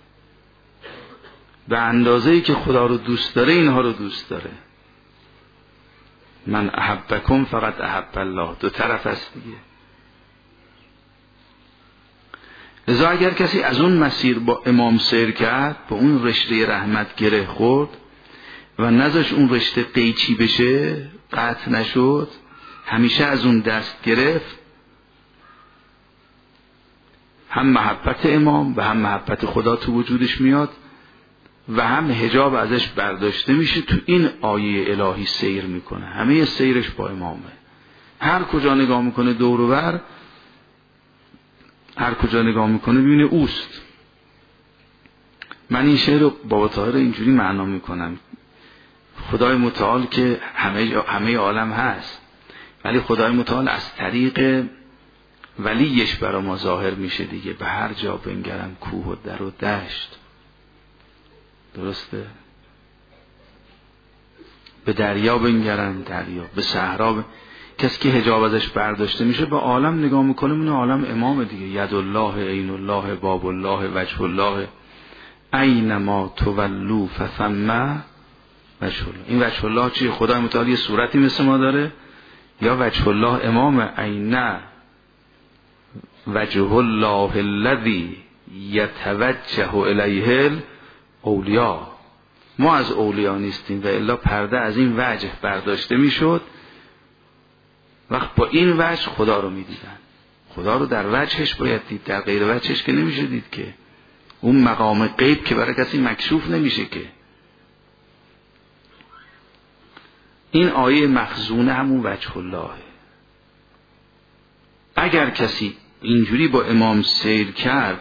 به اندازه‌ای که خدا رو دوست داره اینها رو دوست داره. من احبکم فقط احب الله، دو طرف است دیگه. لذا اگر کسی از اون مسیر با امام سیر کرد، با اون رشته رحمت گره خورد و نذاش اون رشته قیچی بشه، قطع نشد، همیشه از اون دست گرفت، هم محبت امام و هم محبت خدا تو وجودش میاد و هم حجاب ازش برداشته میشه. تو این آیه الهی سیر میکنه، همه سیرش با امامه. هر کجا نگاه میکنه دور و بر، هر کجا نگاه میکنه ببینه اوست. من این شعر رو بابا طاهر اینجوری معنا میکنم: خدای متعال که همه همه عالم هست، ولی خدای متعال از طریق ولیش برای ما ظاهر میشه دیگه. به هر جا بنگرم کوه و در و دشت، درسته؟ به دریا بنگرم دریا، به صحرا ب... کسی که حجاب ازش برداشته میشه به عالم نگاه میکنه، اون عالم امام دیگه. ید الله، عین الله، باب الله، وجه الله، اینما تولوا فثم وجه الله. این وجه الله چیه؟ خدای متعال یه صورتی مثل ما داره، یا وجه الله امام؟ عین وجه الله الذی یتوجه الیه الاولیاء. ما از اولیاء نیستیم و الا پرده از این وجه برداشته میشد. وقت با این وجه خدا رو میدیدن. خدا رو در وجهش باید دید، در غیر وجهش که نمیشه دید که. اون مقام غیب که برای کسی مکشوف نمیشه که. این آیه مخزونه همون وجه اللهه. اگر کسی اینجوری با امام سیر کرد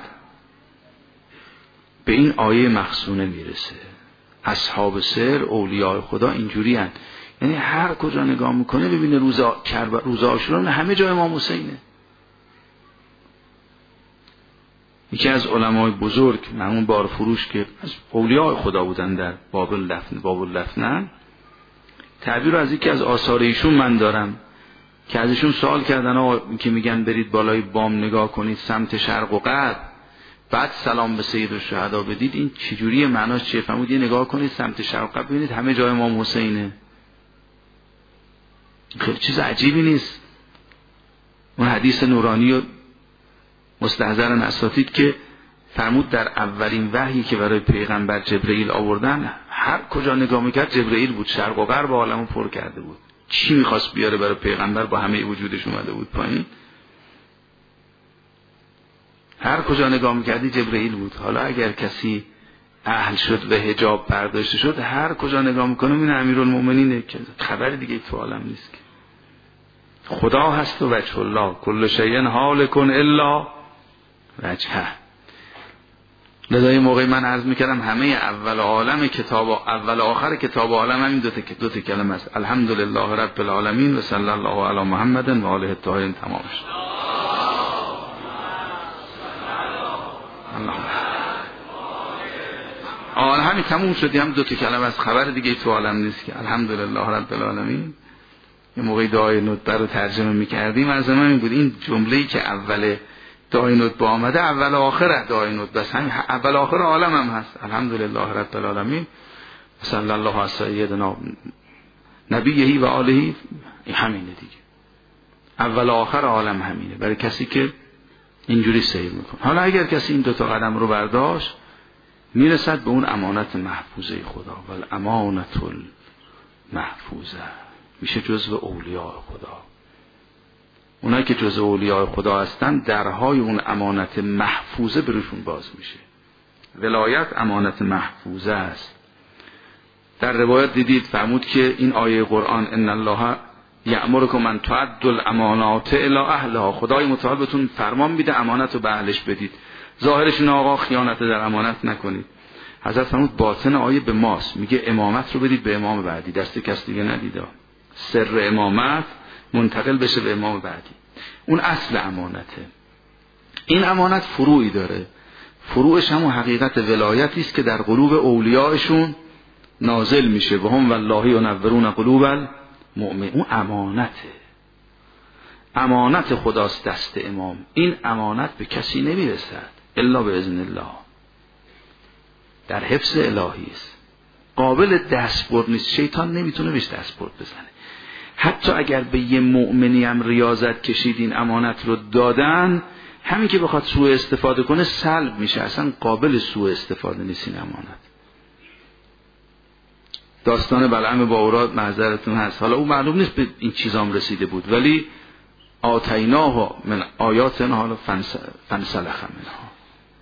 به این آیه مخزونه میرسه. اصحاب سر اولیاء خدا اینجوری هن. یعنی هر کجا نگاه میکنه ببینه روزا کرب روزا عاشورا همه جا امام حسینه. یکی از علمای بزرگ همون بار فروش که از اولیاء خدا بودن در باب اللفن باب اللفنن، تعبیر از یکی از آثار ایشون من دارم که از ایشون سوال کردن آقا که میگن برید بالای بام نگاه کنید سمت شرق و غرب بعد سلام به سید الشهدا بدید، این چجوریه معناش چیه؟ فرمود یه نگاه کنید سمت شرق و غرب ببینید همه جای امام حسینه. خیلی چیز عجیبی نیست. اون حدیث نورانی و مستحضر اساتید که فرمود در اولین وحیی که برای پیغمبر جبرئیل آوردن هر کجا نگاه میکرد جبرئیل بود، شرق و غرب عالمو پر کرده بود. چی میخواست بیاره برای پیغمبر با همه وجودش اومده بود پایین. هر کجا نگاه میکردی جبرئیل بود. حالا اگر کسی اهل شد و حجاب برداشته شد هر کجا نگاه میکنه این امیرالمومنینه که خبر دیگه تو عالم نیست که. خدا هست و وجه الله کل شیء هالک الا وجهه. لذا یه موقعی من عرض میکردم همه اول عالم کتاب اول آخر کتاب عالم همین دو تا دو تا کلمه است. الحمدلله رب العالمین و صلی الله علی محمد و آله الطاهرین. تمام شد. آن همین تموم شدی. هم دو تا کلمه از خبر دیگه تو عالم نیست که الحمدلله رب العالمین. یه موقعی دعای ندبه رو ترجمه میکردیم از زمان این بود این جمله‌ای که اول دعای ندبه آمده اول آخر دعای ندبه است. همین اول آخر عالم هم هست. الحمدلله رب العالمین صلی الله علی سیدنا نبیه و آله. این همینه دیگه. اول آخر عالم همینه برای کسی که اینجوری سیر میکنه. حالا اگر کسی این دو تا قدم رو برداشت میرسد به اون امانت محفوظه خدا. ول امانت المحفوظه میشه جزو اولیاء خدا. اونایی که جزو اولیاء خدا هستن درهای اون امانت محفوظه برشون باز میشه. ولایت امانت محفوظه است. در روایت دیدید فرمود که این آیه قرآن ان الله یأمرکم ان تؤدوا الامانات الی اهلها، خدای متعال بهتون فرمان میده امانت رو به اهلش بدید. ظاهرش این آقا خیانت در امانت نکنید. حضرت فرمود باطن آیه به ماست، میگه امامت رو بدید به امام بعدی، دست کس دیگه ندید. سر امامت منتقل بشه به امام بعدی. اون اصل امانته. این امانت فروعی داره. فروعش همون حقیقت ولایتی است که در قلوب اولیاءشون نازل میشه. و هم والله ینورون قلوب المؤمن. اون امانته. امانت خداست دست امام. این امانت به کسی نمیرسد الا به اذن الله. در حفظ الهی است. قابل دستبرد نیست. شیطان نمیتونه بهش دستبرد بزنه. حتی اگر به یه مؤمنی هم ریاضت کشید این امانت رو دادن، همین که بخواد سوء استفاده کنه سلب میشه. اصلا قابل سوء استفاده نیست این امانت. داستان بلعم باوراد معذرتون هست. حالا او معلوم نیست به این چیزام رسیده بود ولی آتیناه من آیاتنا حالا فنسلخ منها،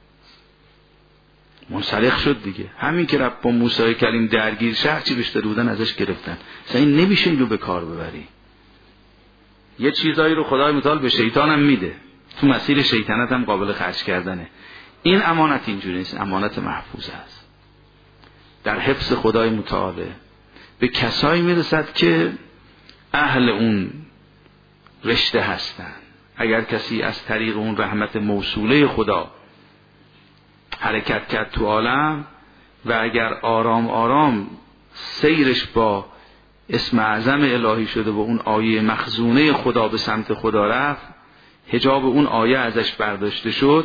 منسلخ شد دیگه. همین که رب با موسی کلیم درگیر شهر چی بهش داده بودن ازش گرفتن. اصلا این نمیشه اینو به کار ببری. یه چیزایی رو خدای متعال به شیطان هم میده، تو مسیر شیطنت هم قابل خرج کردنه. این امانت اینجوری نیست. امانت محفوظ است در حفظ خدای متعاله. به کسایی میرسد که اهل اون رشته هستن. اگر کسی از طریق اون رحمت موصوله خدا حرکت کرد تو عالم و اگر آرام آرام سیرش با اسم اعظم الهی شده و اون آیه مخزونه خدا به سمت خدا رفت، حجاب اون آیه ازش برداشته شد،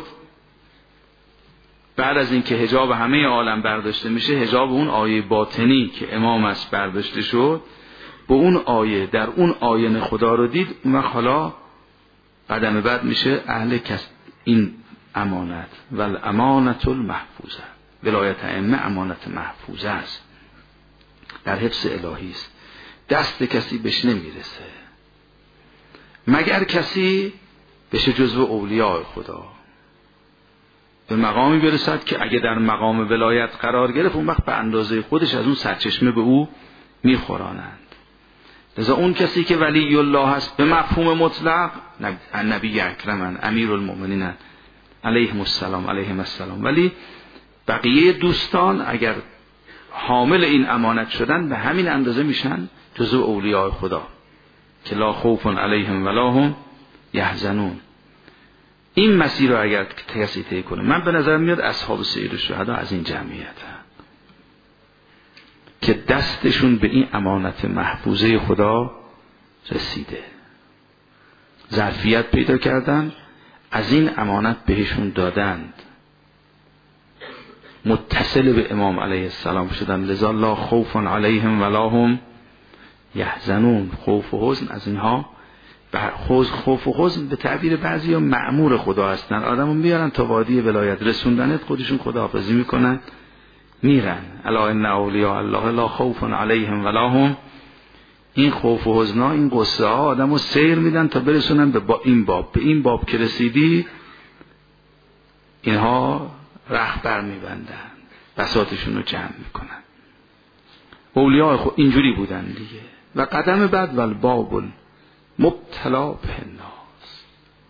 بعد از اینکه حجاب همه عالم برداشته میشه حجاب اون آیه باطنی که امام است برداشته شد، با اون آیه در اون آینه خدا رو دید. اون وقت حالا قدم بعد میشه اهل کس این امانت. والامانة المحفوظه، ولایت ائمه امانت محفوظه است، در حفظ الهی است، دست کسی بهش نمیرسه مگر کسی بشه جزو اولیاء خدا، به مقامی برسد که اگه در مقام ولایت قرار گرفت اون وقت به اندازه خودش از اون سرچشمه به او میخورانند. لذا اون کسی که ولی الله هست به مفهوم مطلق، نبی اکرمن امیر المؤمنین علیهم السلام علیهم السلام، ولی بقیه دوستان اگر حامل این امانت شدن به همین اندازه میشن جزو اولیاء خدا که لا خوف علیهم ولا هم یحزنون. این مسیر رو اگر کسی طی کنه، من به نظر میاد اصحاب سید الشهدا از این جمعیت هم که دستشون به این امانت محفوظه خدا رسیده، ظرفیت پیدا کردن، از این امانت بهشون دادند، متصل به امام علیه السلام شدن. لذا لا خوف علیهم ولا هم یحزنون. خوف و حزن از اینها، خوف و حزن به تعبیر بعضی ها مأمور خدا هستن، آدمون بیارن تا وادی ولایت، رسوندنت خودشون خداحافظی میکنن میرن. الا ان اولیاء الله لا خوف علیهم ولا هم. این خوف و حزن ها، این قصه ها آدمو سیر میدن تا برسونن به با این باب. به این باب که رسیدی اینها رهبر میبندن، بساطشون رو جمع میکنن. اولیاء خود اینجوری بودن دیگه. و قدم بعد والباب مبتلا به الناس،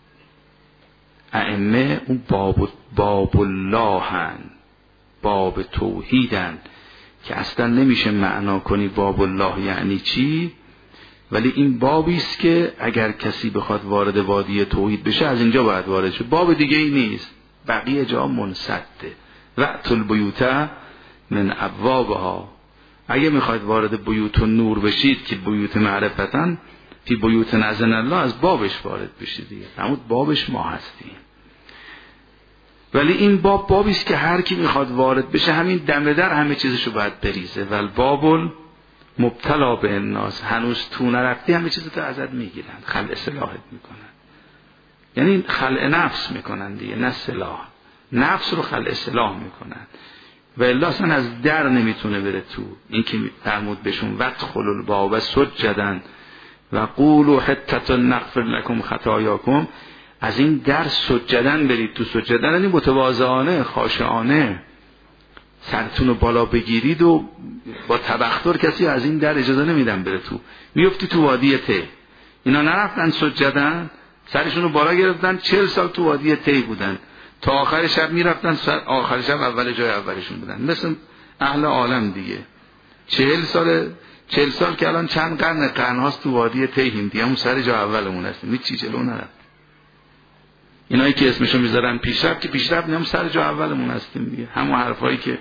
ائمه اون باب باب الله هن، باب توحیدن که اصلا نمیشه معنا کنی باب الله یعنی چی، ولی این بابی است که اگر کسی بخواد وارد وادی توحید بشه از اینجا باید وارد شه، باب دیگه ای نیست، بقیه جا منسده. وأتوا البیوت من ابوابها، اگه میخواید وارد بیوت نور بشید که بیوت معرفتن، فی بیوت اذن الله، از بابش وارد بشید دیگه، همون بابش ما هستیم. ولی این باب بابی است که هر کی میخواد وارد بشه همین دم در همه چیزشو باید بریزه. والباب مبتلا به الناس، هنوز تو نرفتی همه چیزتو ازت میگیرن، خلع سلاحت میکنن، یعنی خلع نفس میکنن دیگه، نه سلاح، نفس رو خلع سلاح میکنن. و الا اصلا از در نمیتونه بره تو. این که فرمود بهشون وادخلوا الباب سجدا و قولوا حطة نغفر لكم خطاياكم، از این در سجدن برید تو. سجدن یعنی متواضعانه، خاشعانه، سرتون رو بالا بگیرید و با تبختر. کسی از این در اجازه نمیدن بره تو، میفتی تو وادی ته. اینا نرفتن سجدن، سرشون رو بالا گرفتن، چهل سال تو وادی ته بودن، تا آخر شب میرفتن، آخر شب اول جای اولشون بودن، مثل اهل عالم دیگه. چهل سال چهل سال که الان چند قرن قرن هاست تو وادی تهیم دیگه، همون سر جا اولمون هستیم، هیچ چی جلو نرفت. اینایی که اسمشو میذارن پیشرفت، که پیشرفت هم سر جا اولمون هستیم دیگه. همون حرفایی که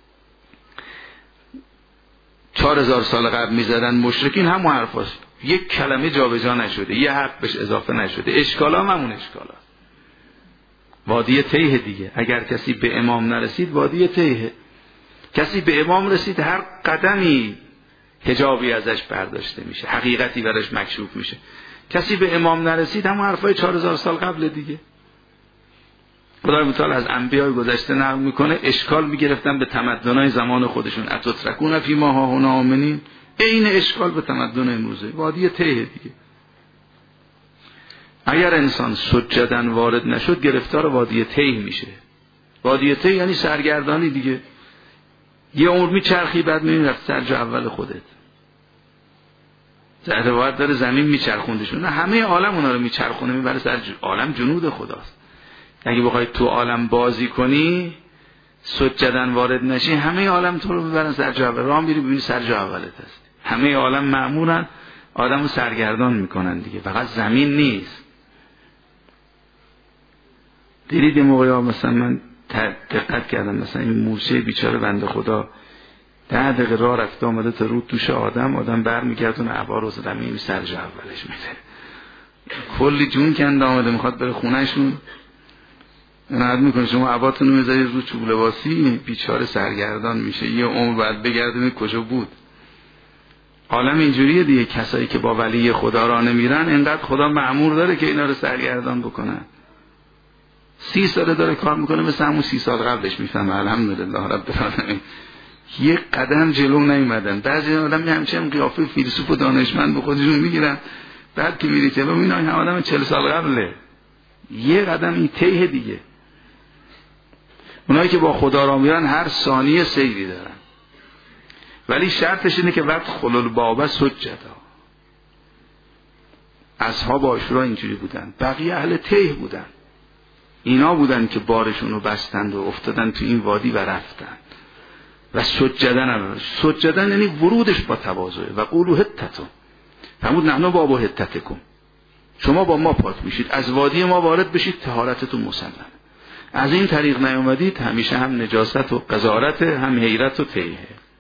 چهار هزار سال قبل میزدن مشرکین، همون حرفاست، یک کلمه جابجا نشده، یه حرف بهش اضافه نشده. اشکالا هم همون اشکالا. وادی تیه دیگه. اگر کسی به امام نرسید وادی تیه، کسی به امام رسید هر قدمی حجابی ازش برداشته میشه، حقیقتی براش مکشوف میشه. کسی به امام نرسید همون حرفای چهار هزار سال قبل دیگه. خدای متعال از انبیای گذشته نقل میکنه اشکال میگرفتن به تمدنای زمان خودشون، اتترکون فی ما هاهنا آمنین، عین اشکال به تمدن امروزه. وادی ته دیگه. اگر انسان سجدن وارد نشد گرفتار وادی ته میشه. وادی ته یعنی سرگردانی دیگه. یه عمر میچرخی بعد میرفت سر جا اول خودت. در روایت داره زمین میچرخوندشون، نه همه عالم اونا رو میچرخونه میبره سر جو. عالم جنود خداست. اگه بخوای تو عالم بازی کنی سجدن وارد نشی همه عالم تو رو میبرن سر جا اول، راه میری ببینی سر جا اولت هست. همه عالم مأمورن آدمو سرگردان میکنن دیگه، فقط زمین نیست. دیدید یه موقعی مثلا من دقت کردم، مثلا این موشه بیچاره بنده خدا ده دقیقه راه رفته آمده تا رو دوش آدم، آدم برمیگردونه عبا رو زدن میمی سر جا اولش میده، کلی جون کنده آمده میخواد بره خونهشون. نهاد میکنه شما عباتون رو میذارید رو چوب لباسی، بیچاره سرگردان میشه، یه عمر بعد بگردونید کجا بود. عالم اینجوریه دیگه، کسایی که با ولی خدا را نمیرن انقدر خدا مأمور داره که اینا رو سرگردان بکنن. سی ساله داره کار میکنه مثل همون سی سال قبلش میفهمه الحمدلله رب العالمین. یک قدم جلو نیومدن. بعضی آدم همچنین قیافه فیلسوف و دانشمند به خودشون میگیرن، بعد که میری جلو میبینی این آدم چهل سال قبله، یه قدم این تیه دیگه. اونایی که با خدا را میرن هر ثانیه سیری دارن، ولی شرطش اینه که وقت خلل بابه سجدا. اصحاب عاشورا اینجوری بودن، بقیه اهل تیه بودن. اینا بودن که بارشون رو بستند و افتادن تو این وادی و رفتن و سجدن. سجدن یعنی ورودش با تواضع. و قولوا حطة، فرمود نحن باب حطتکم، شما با ما پاک میشید، از وادی ما وارد بشید، طهارتتون مسلمه. از این طریق نیومدید همیشه هم نجاست و قذارت، هم حیرت و تیه.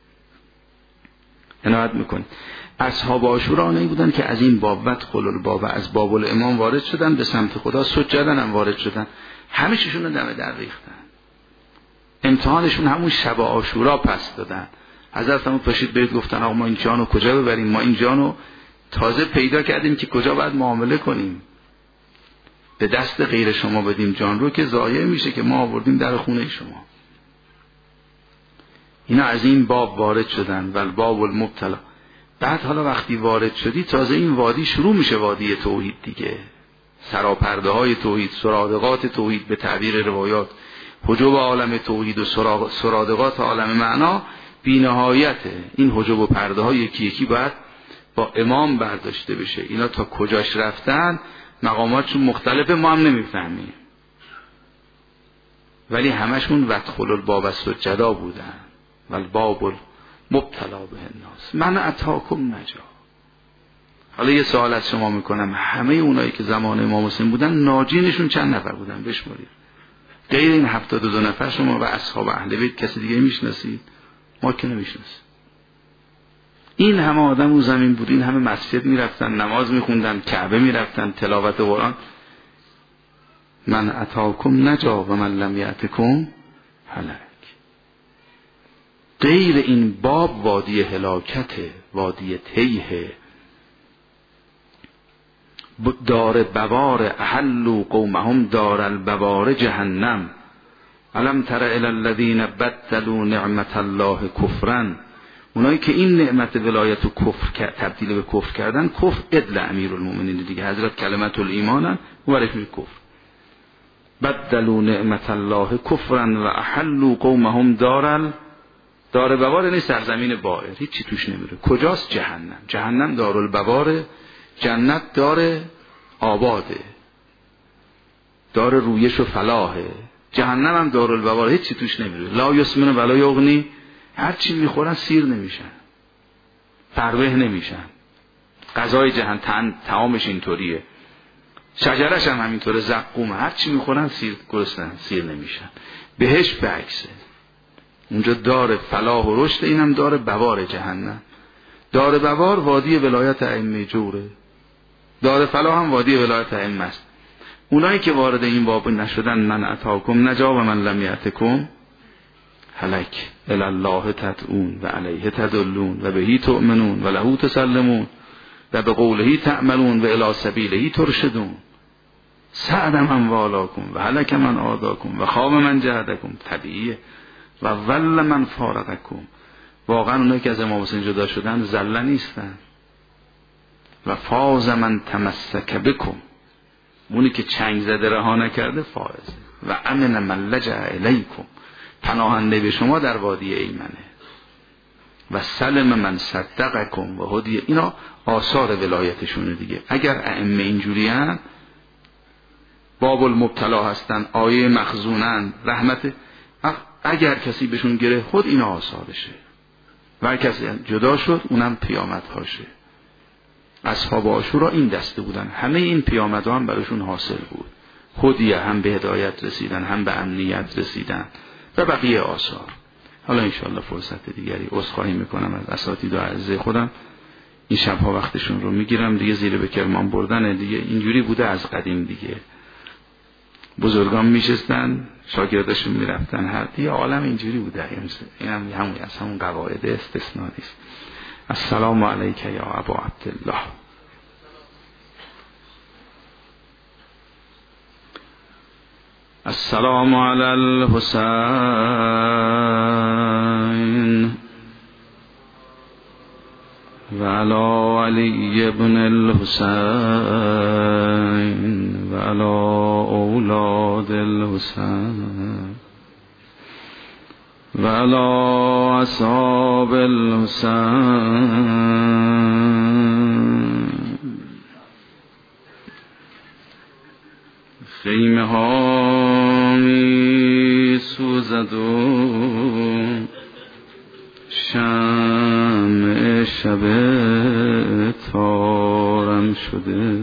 عنایت میکنید. اصحاب عاشورا آنهایی بودن که از این باب وقت خلل باب از باب الامام وارد شدن، به سمت خدا سجدن هم وارد شدن، همه چیشون رو دم در ریختن. امتحانشون همون شب عاشورا پس دادن. حضرت هم پاشید برید گفتن آقا ما این جانو کجا ببریم، ما این جانو تازه پیدا کردیم که کجا باید معامله کنیم، به دست غیر شما بدیم جان رو که ضایع میشه که ما آوردیم در خونه شما. اینا از این باب وارد شدن و الباب المبتلا. بعد حالا وقتی وارد شدی تازه این وادی شروع میشه، وادی توحید دیگه، سراپرده های توحید، سرادقات توحید، به تعبیر روایات حجب عالم توحید و سرادقات عالم معنا بی نهایته. این حجب و پرده ها یکی یکی باید با امام برداشته بشه. اینا تا کجاش رفتن مقاماتشون مختلفه، ما هم نمیفهمیم، ولی همشون وادخلوا الباب سجدا بودن و الباب مبتلا به الناس من اتاکم نجا. حالا یه سوال از شما میکنم، همه اونایی که زمان امام حسین بودن ناجینشون چند نفر بودن؟ بشمارید. غیر این هفتاد و دو نفر شما و اصحاب اهل بیت کسی دیگه میشناسید؟ ما که نمیشناسیم. این همه آدم رو زمین بود، این همه مسجد میرفتن، نماز میخوندن، کعبه میرفتن، تلاوت قرآن. من اتاکم نجا و من لم یأتکم هلک. غیر این باب وادی هلاکته، وادی تیه، دار بوار احلوا قومهم دار البوار جهنم الم تر الی الذین بدلوا نعمت الله کفرا. اونایی که این نعمت ولایت و کفر تبدیل به کفر کردن، کفر ادل امیرالمومنین دیگه، حضرت کلمت الایمانن و ورش میشه کفر. بدلوا نعمت الله کفرا و احلوا قومهم دار دار بوار، یعنی سرزمین بائر، هیچی توش نمیره. کجاست؟ جهنم. جهنم دارالبوار، جنت دار آباده، دار رویش و فلاحه. جهنم هم دارالبوار، هیچی توش نمیره. لا یسمن ولا یغنی، هر چی میخورن سیر نمیشن، فروه نمیشن. غذای جهنم طعامش اینطوریه، شجرش هم همینطوره، زقوم، هر چی میخورن سیر گرسنن، سیر نمیشن. بهش بعکسه، اونجا دار فلاح و رشد، اینم دار بوار جهنم. دار بوار وادی ولایت ائمه جوره، دار فلاح هم وادی ولایت ائمه است. اونایی که وارد این باب نشدن من اتاکم نجا و من لم یأتکم هلک الی الله تدعون و علیه تدلون و بهی تؤمنون و له تسلمون و به قوله تعملون و الی سبیله ترشدون. سعد من والاکم و هلک من آداکم و خواب من جهدکم. طبیعیه. و ول من فارقکم. واقعا اونایی که از امام حسین جدا شدن ذله نیستن. و فاز من تمسک بکم، اونی که چنگ زده رها نکرده فائزه. و امن من لجأ الیکم، پناهنده به شما در وادی ایمنه. و سلم من صدقکم و هدی. اینا آثار ولایتشونه دیگه. اگر ائمه اینجوری هستن، باب المبتلا هستن، آیه مخزونن، رحمت، اگر کسی بهشون گره خود این آثارشه. و هر کسی جدا شد اونم پیامت هاشه. اصحاب عاشورا این دسته بودن، همه این پیامت ها هم براشون حاصل بود. خودیه، هم به هدایت رسیدن، هم به امنیت رسیدن و بقیه آثار. حالا انشاءالله فرصت دیگری عذرخواهی میکنم از اساتید و اعزای خودم، این شبها وقتشون رو میگیرم دیگه، زیر به کرمان بردن دیگه. اینجوری بوده از قدیم دیگه، بزرگان میشستن شاگرداشون میرفتن، هر دیگه عالم اینجوری بوده. این هم همون از همون قواعد استثناء نیست. السلام علیک یا ابا عبدالله. السلام علی الحسین و علی علی ابن الحسین و علی اولاد الحسین و علی اصحاب الحسین. خیمه ها می سوزد و شمع شب تارم شده،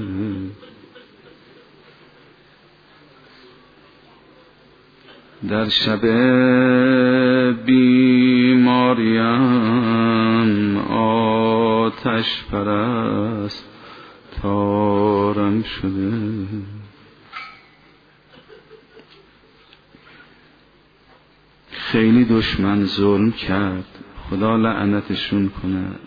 در شب بیماریم آتش پرست تارم شده. خیلی دشمن ظلم کرد، خدا لعنتشون کند.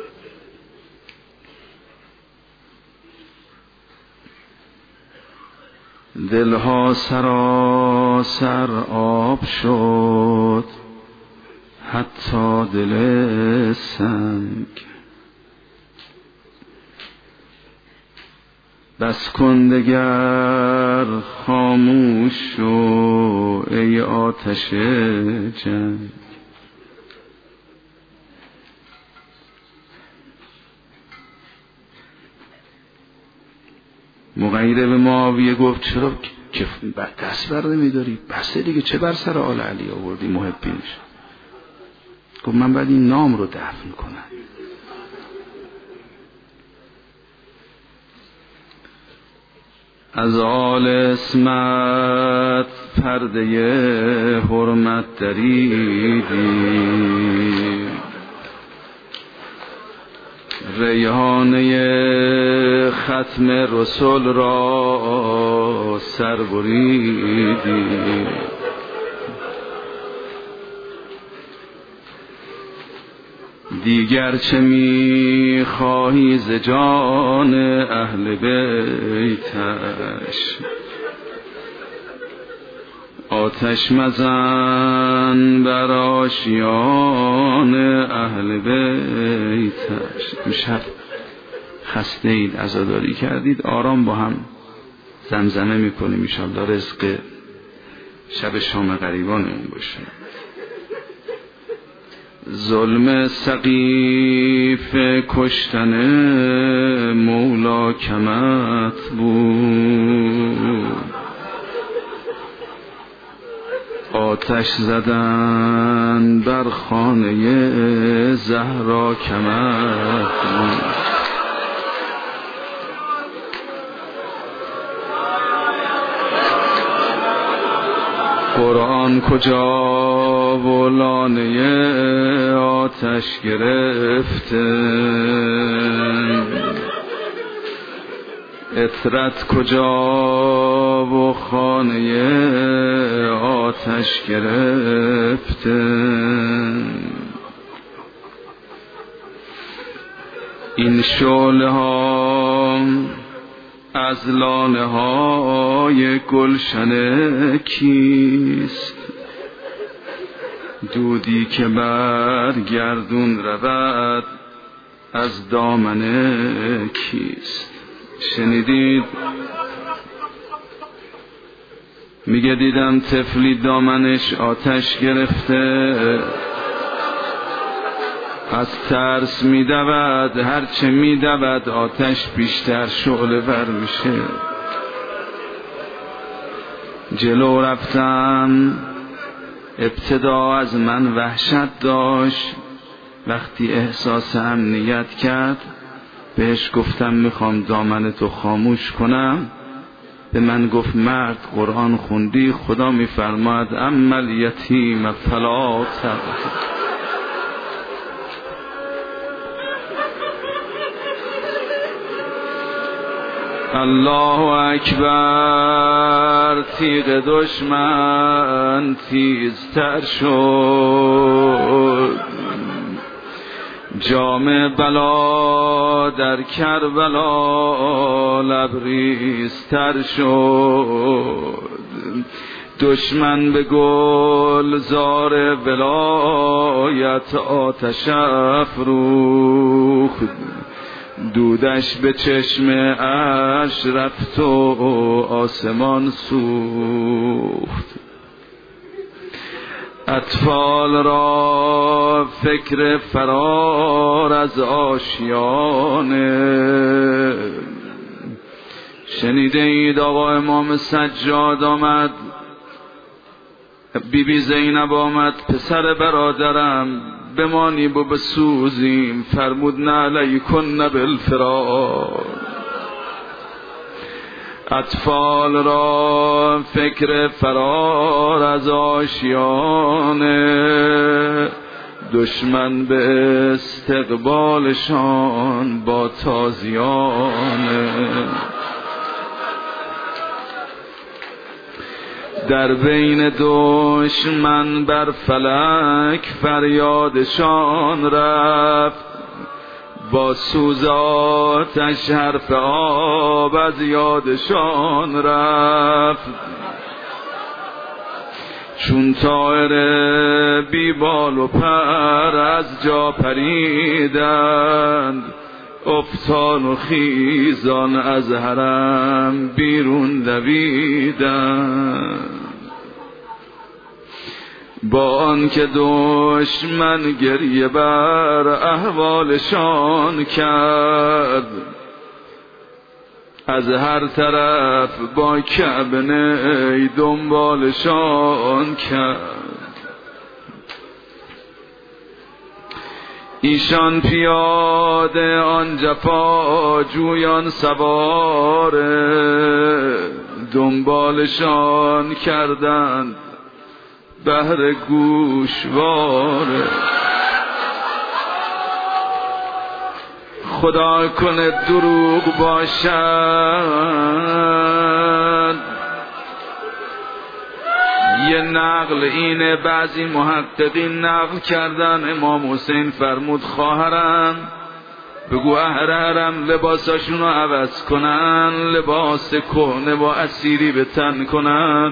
دلها سراسر آب شد، حتی دل سنگ. بس کن دگر خاموش شو ای آتش جنگ. مغیره به معاویه گفت چرا که دست بر نمی‌داری؟ بس دیگه، چه بر سر آل علی آوردی محبینش؟ گفت من باید این نام رو دفن کنم. از آل اسمت پرده حرمت دریدی، ریحانه ختم رسول را سر بریدی. دیگر چه می خواهی ز جان اهل بیتش؟ آتش مزن بر آشیان اهل بیتش. امشب خسته اید، عزاداری کردید، آرام با هم زمزمه میکنیم انشاءالله رزق شب شام غریبانمون باشه. ظلم سقیف کشتن مولا کمت بود، آتش زدن بر خانه زهرا کمت بود. قرآن کجا و لانه آتش گرفته، عطرت کجا و خانه آتش گرفته. این شعله ها از لانه های گلشن کیست؟ دودی که بر گردون رود از دامن کیست؟ شنیدید؟ میگه دیدم طفلی دامنش آتش گرفته، از ترس میدود، هرچه میدود آتش بیشتر شعله ور میشه. جلو رفتم، ابتدا از من وحشت داشت، وقتی احساس امنیت کرد بهش گفتم میخوام دامن تو خاموش کنم، به من گفت مرد قرآن خوندی؟ خدا میفرماد اما الیتیم فلا تقهر. الله اکبر. تیغ دشمن تیزتر شد، جام بلا در کربلا لبریزتر شد، دشمن به گلزار ولایت آتش افروخت، دودش به چشم اش رفت و آسمان سوخت. اطفال را فکر فرار از آشیانه، شنیده اید آقا امام سجاد آمد، بی بی زینب آمد، پسر برادرم بمانیم و بسوزیم، فرمود نه علیکن بالفرار. اطفال را فکر فرار از آشیانه، دشمن به استقبالشان با تازیانه. در بین دشمن بر فلک فریادشان رفت، با سوز آتش حرف آب از یادشان رفت. چون طائر بی بال و پر از جا پریدند، افتان و خیزان از حرم بیرون دویدند. با آنکه دشمن گریه بر احوالشان کرد، از هر طرف با کعبه نی دنبالشان کرد. ایشان پیاده آن جفا جویان سواره، دنبالشان کردند بهر گوشواره. خدا کنه دروغ باشد، یه نقل اینه، بعضی محققین نقل کردن امام حسین فرمود خواهرم بگو اهل حرم لباساشونو عوض کنن، لباس کهنه با اسیری به تن کنن.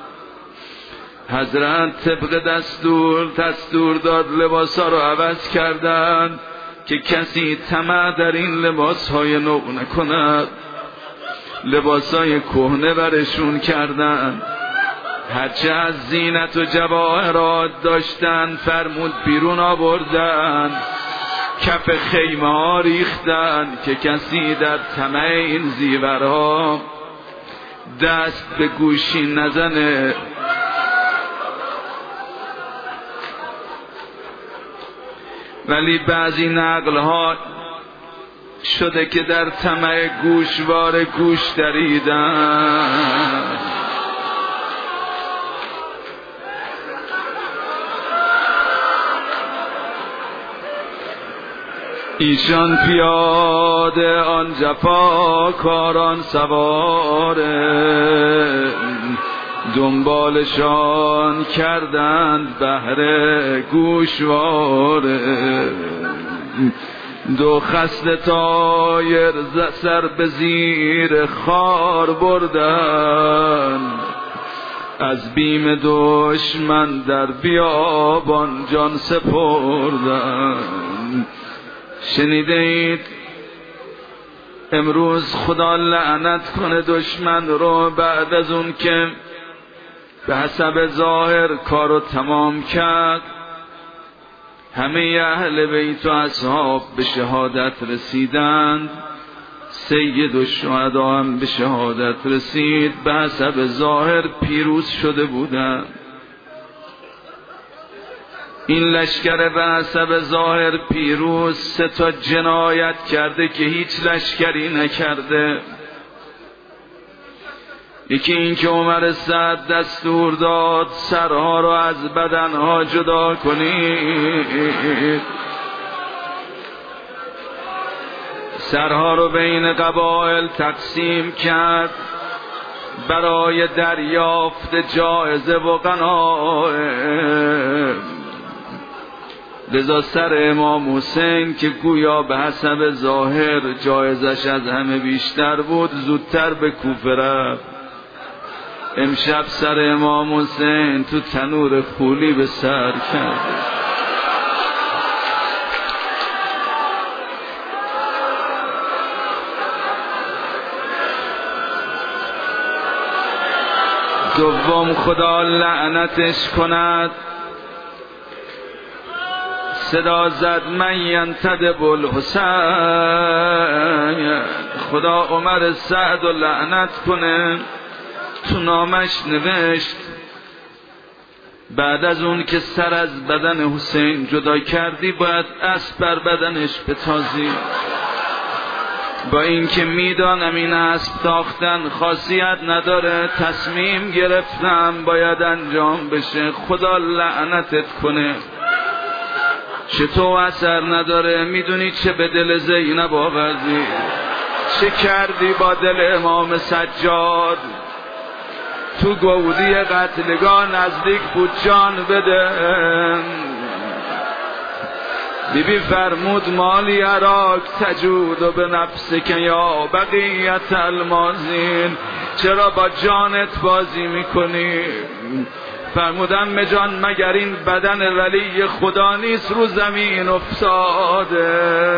حضرت طبق دستور دستور داد لباسا رو عوض کردن که کسی طمع در این لباسهای نو نکند. لباسای کهنه برشون کردن، هرچه از زینت و جواهرات داشتن فرمود بیرون آوردن، کف خیمه ها ریختن که کسی در طمع این زیورها دست به گوشی نزنه. ولی بعضی نقل ها شده که در طمع گوشوار گوش دریدن. ایشان پیاده آن جفا کاران سواره، دنبالشان کردند بهر گوشواره. دو خصل طایر سر به زیر خار بردن، از بیم دشمن در بیابان جان سپردن. شنیده اید امروز خدا لعنت کنه دشمن رو، بعد از اون که به حسب ظاهر کارو تمام کرد، همه اهل بیت و اصحاب به شهادت رسیدند، سید الشهدا هم به شهادت رسید، به حسب ظاهر پیروز شده بودند. این لشکر به حسب ظاهر پیروز سه تا جنایت کرده که هیچ لشکری نکرده. یکی این که عمر سعد دستور داد سرها رو از بدنها جدا کنید، سرها رو بین قبایل تقسیم کرد برای دریافت جایزه و غنایم. لذا سر امام حسین که گویا به حسب ظاهر جایزش از همه بیشتر بود زودتر به کوفه رفت. امشب سر امام حسین تو تنور خولی به سر کرد. دوم خدا لعنتش کند. صدا زد من ینتدب الحسین، خدا عمر سعد و لعنت کنه. تو نامش نوشت بعد از اون که سر از بدن حسین جدا کردی باید اسب بر بدنش بتازی. با اینکه میدانم این اسب تاختن خاصیت نداره، تصمیم گرفتم باید انجام بشه. خدا لعنتت کنه. چطور اثر نداره؟ میدونی چه به دل زینب آوردی؟ چه کردی با دل امام سجاد؟ تو گودی قتلگاه نزدیک بود جان بده. بی بی فرمود مالی اراک تجود و به نفس که یا بقیت المازین، چرا با جانت بازی میکنی؟ فرمودم مجان مگر این بدن ولی خدا نیست رو زمین افتاده؟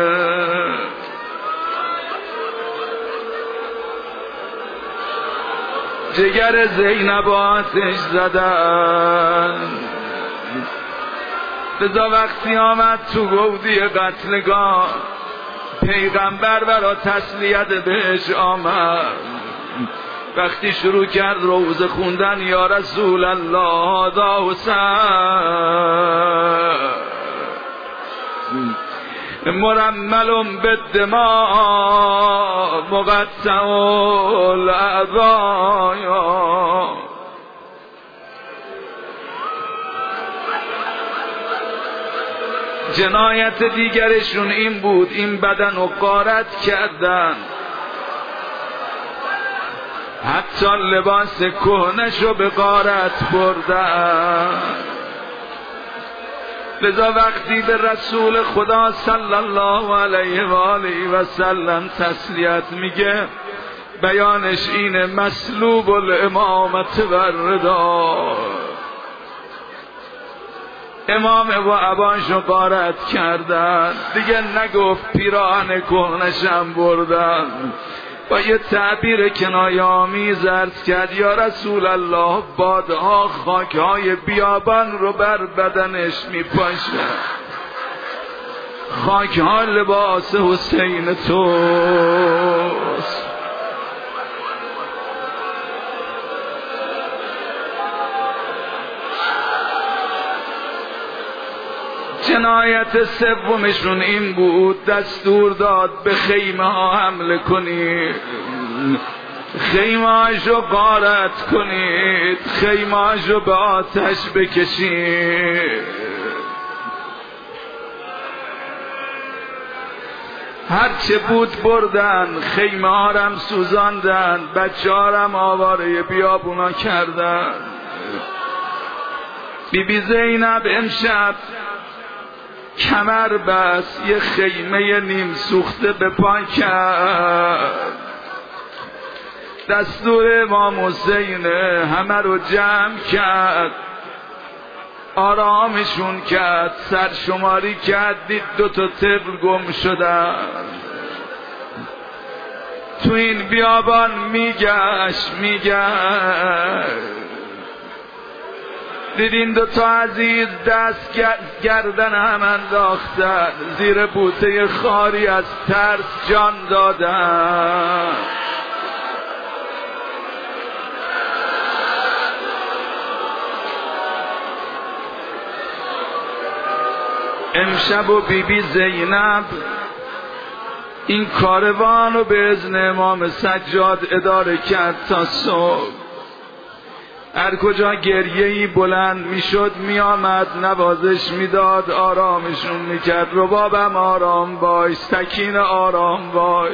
جگر زینب آتش زدن. لذا وقتی آمد تو گودی قتلگاه پیغمبر برا تسلیت بهش آمد. وقتی شروع کرد روزه خوندن یا رسول الله دا حسین مرمل بالدماء مقطع الاعضاء، جنایت دیگرشون این بود این بدن رو غارت کردن، حتی لباس کهنشو به غارت بردن. لذا وقتی به رسول خدا صلی الله علیه و آله و سلم تسلیت میگه بیانش اینه مسلوب الامامت و الرضا. امام و عباشو غارت کردن، دیگه نگفت پیراهن کهنشم بردن. با یه تعبیر کنایه‌آمیز عرض کرد یا رسول الله بادها خاکهای بیابان رو بر بدنش میپاشه، خاکها لباس حسین توست. جنایت سومشون این بود دستور داد به خیمه ها حمله کنید، خیمه هاشو غارت کنید، خیمه هاشو به آتش بکشید. هرچه بود بردن، خیمه هارم سوزاندن، بچه هارم آواره بیابونا کردن. بی بی زینب امشب کمر بس یه خیمه نیم سوخته به پا کرد. دستور امام حسین همه رو جمع کرد، آرامشون کرد، سرشماری کرد، دید دو تا طفل گم شدن. تو این بیابان میگشت میگشت، دیدین دو تا عزیز دست گردن هم انداختن، زیر بوته خاری از ترس جان دادن. امشب و بی بی زینب این کاروان رو به اذن امام سجاد اداره کرد تا صبح. هر کجا گریه‌ای بلند میشد میآمد نوازش میداد، آرامشون میکرد. ربابم آرام باش، سکینه آرام باش.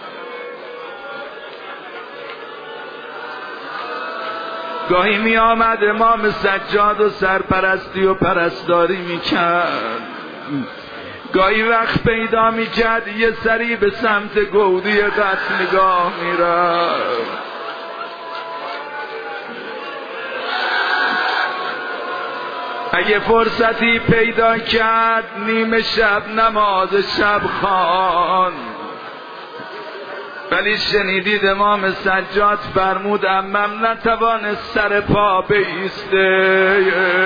گاهی میآمد امام سجاد و سرپرستی و پرستاری میکرد. گاهی وقت پیدا میکرد یه سری به سمت گودی قط نگاه میرفت. اگه فرصتی پیدا کرد نیمه شب نماز شب خوان، ولی شنیدید امام سجاد فرمود عمم نتوانست سر پا بایسته.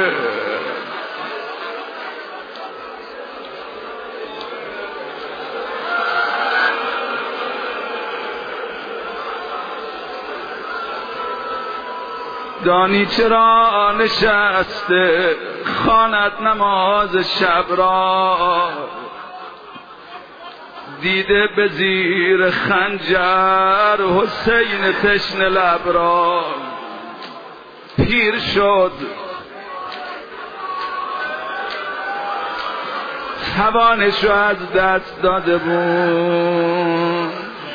دانی چرا نشسته خواند نماز شب را، دیده به زیر خنجر حسین تشنه لب را. پیر شد توانشو از دست داده بود،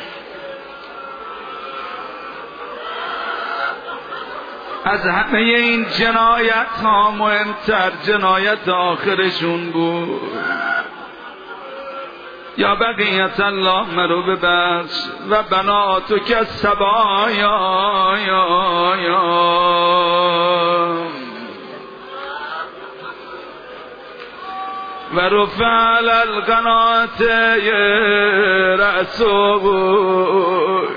از همه این جنایت ها مهمتر جنایت آخرشون بود. یا بقیت الله مرو ببخش و بناتو که سبایا یا یا و رفع القنات رأسوک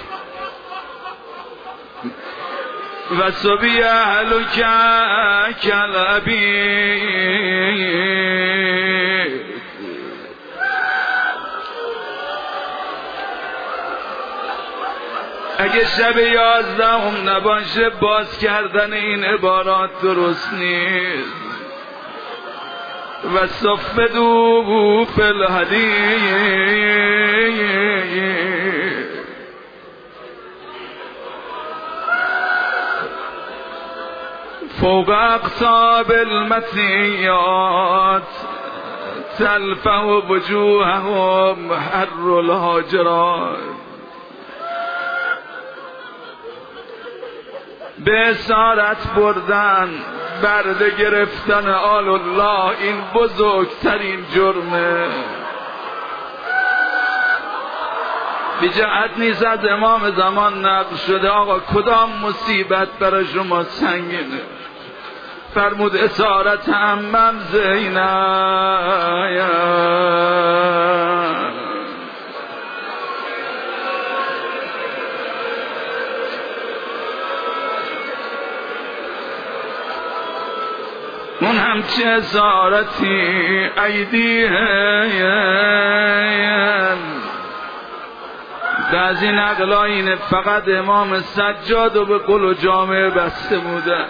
و صبی اهلک کلبی. اگه شب یازدهم نباشه باز کردن این عبارات درست نیست. و صفدو فی الحدید فوق اقطاب المطیات تلفح وجوههم حر الحاجرات. به اسارت بردن برده گرفتن آل الله این بزرگترین جرمه. بی جهت نیست از امام زمان نقل شده آقا کدام مصیبت برای شما سنگینه؟ فرمود اسارت عمم زینب. اون همچه اسارتی ایدیهم. بعضی نقلا اینه فقط امام سجاد و به قل و جامعه بسته بودن.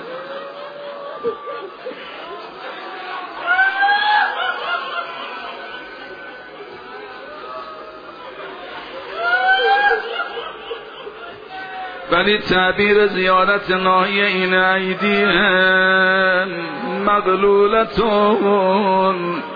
ولی تعبیر زیارت ناحیه این ایدیهم مغلولتون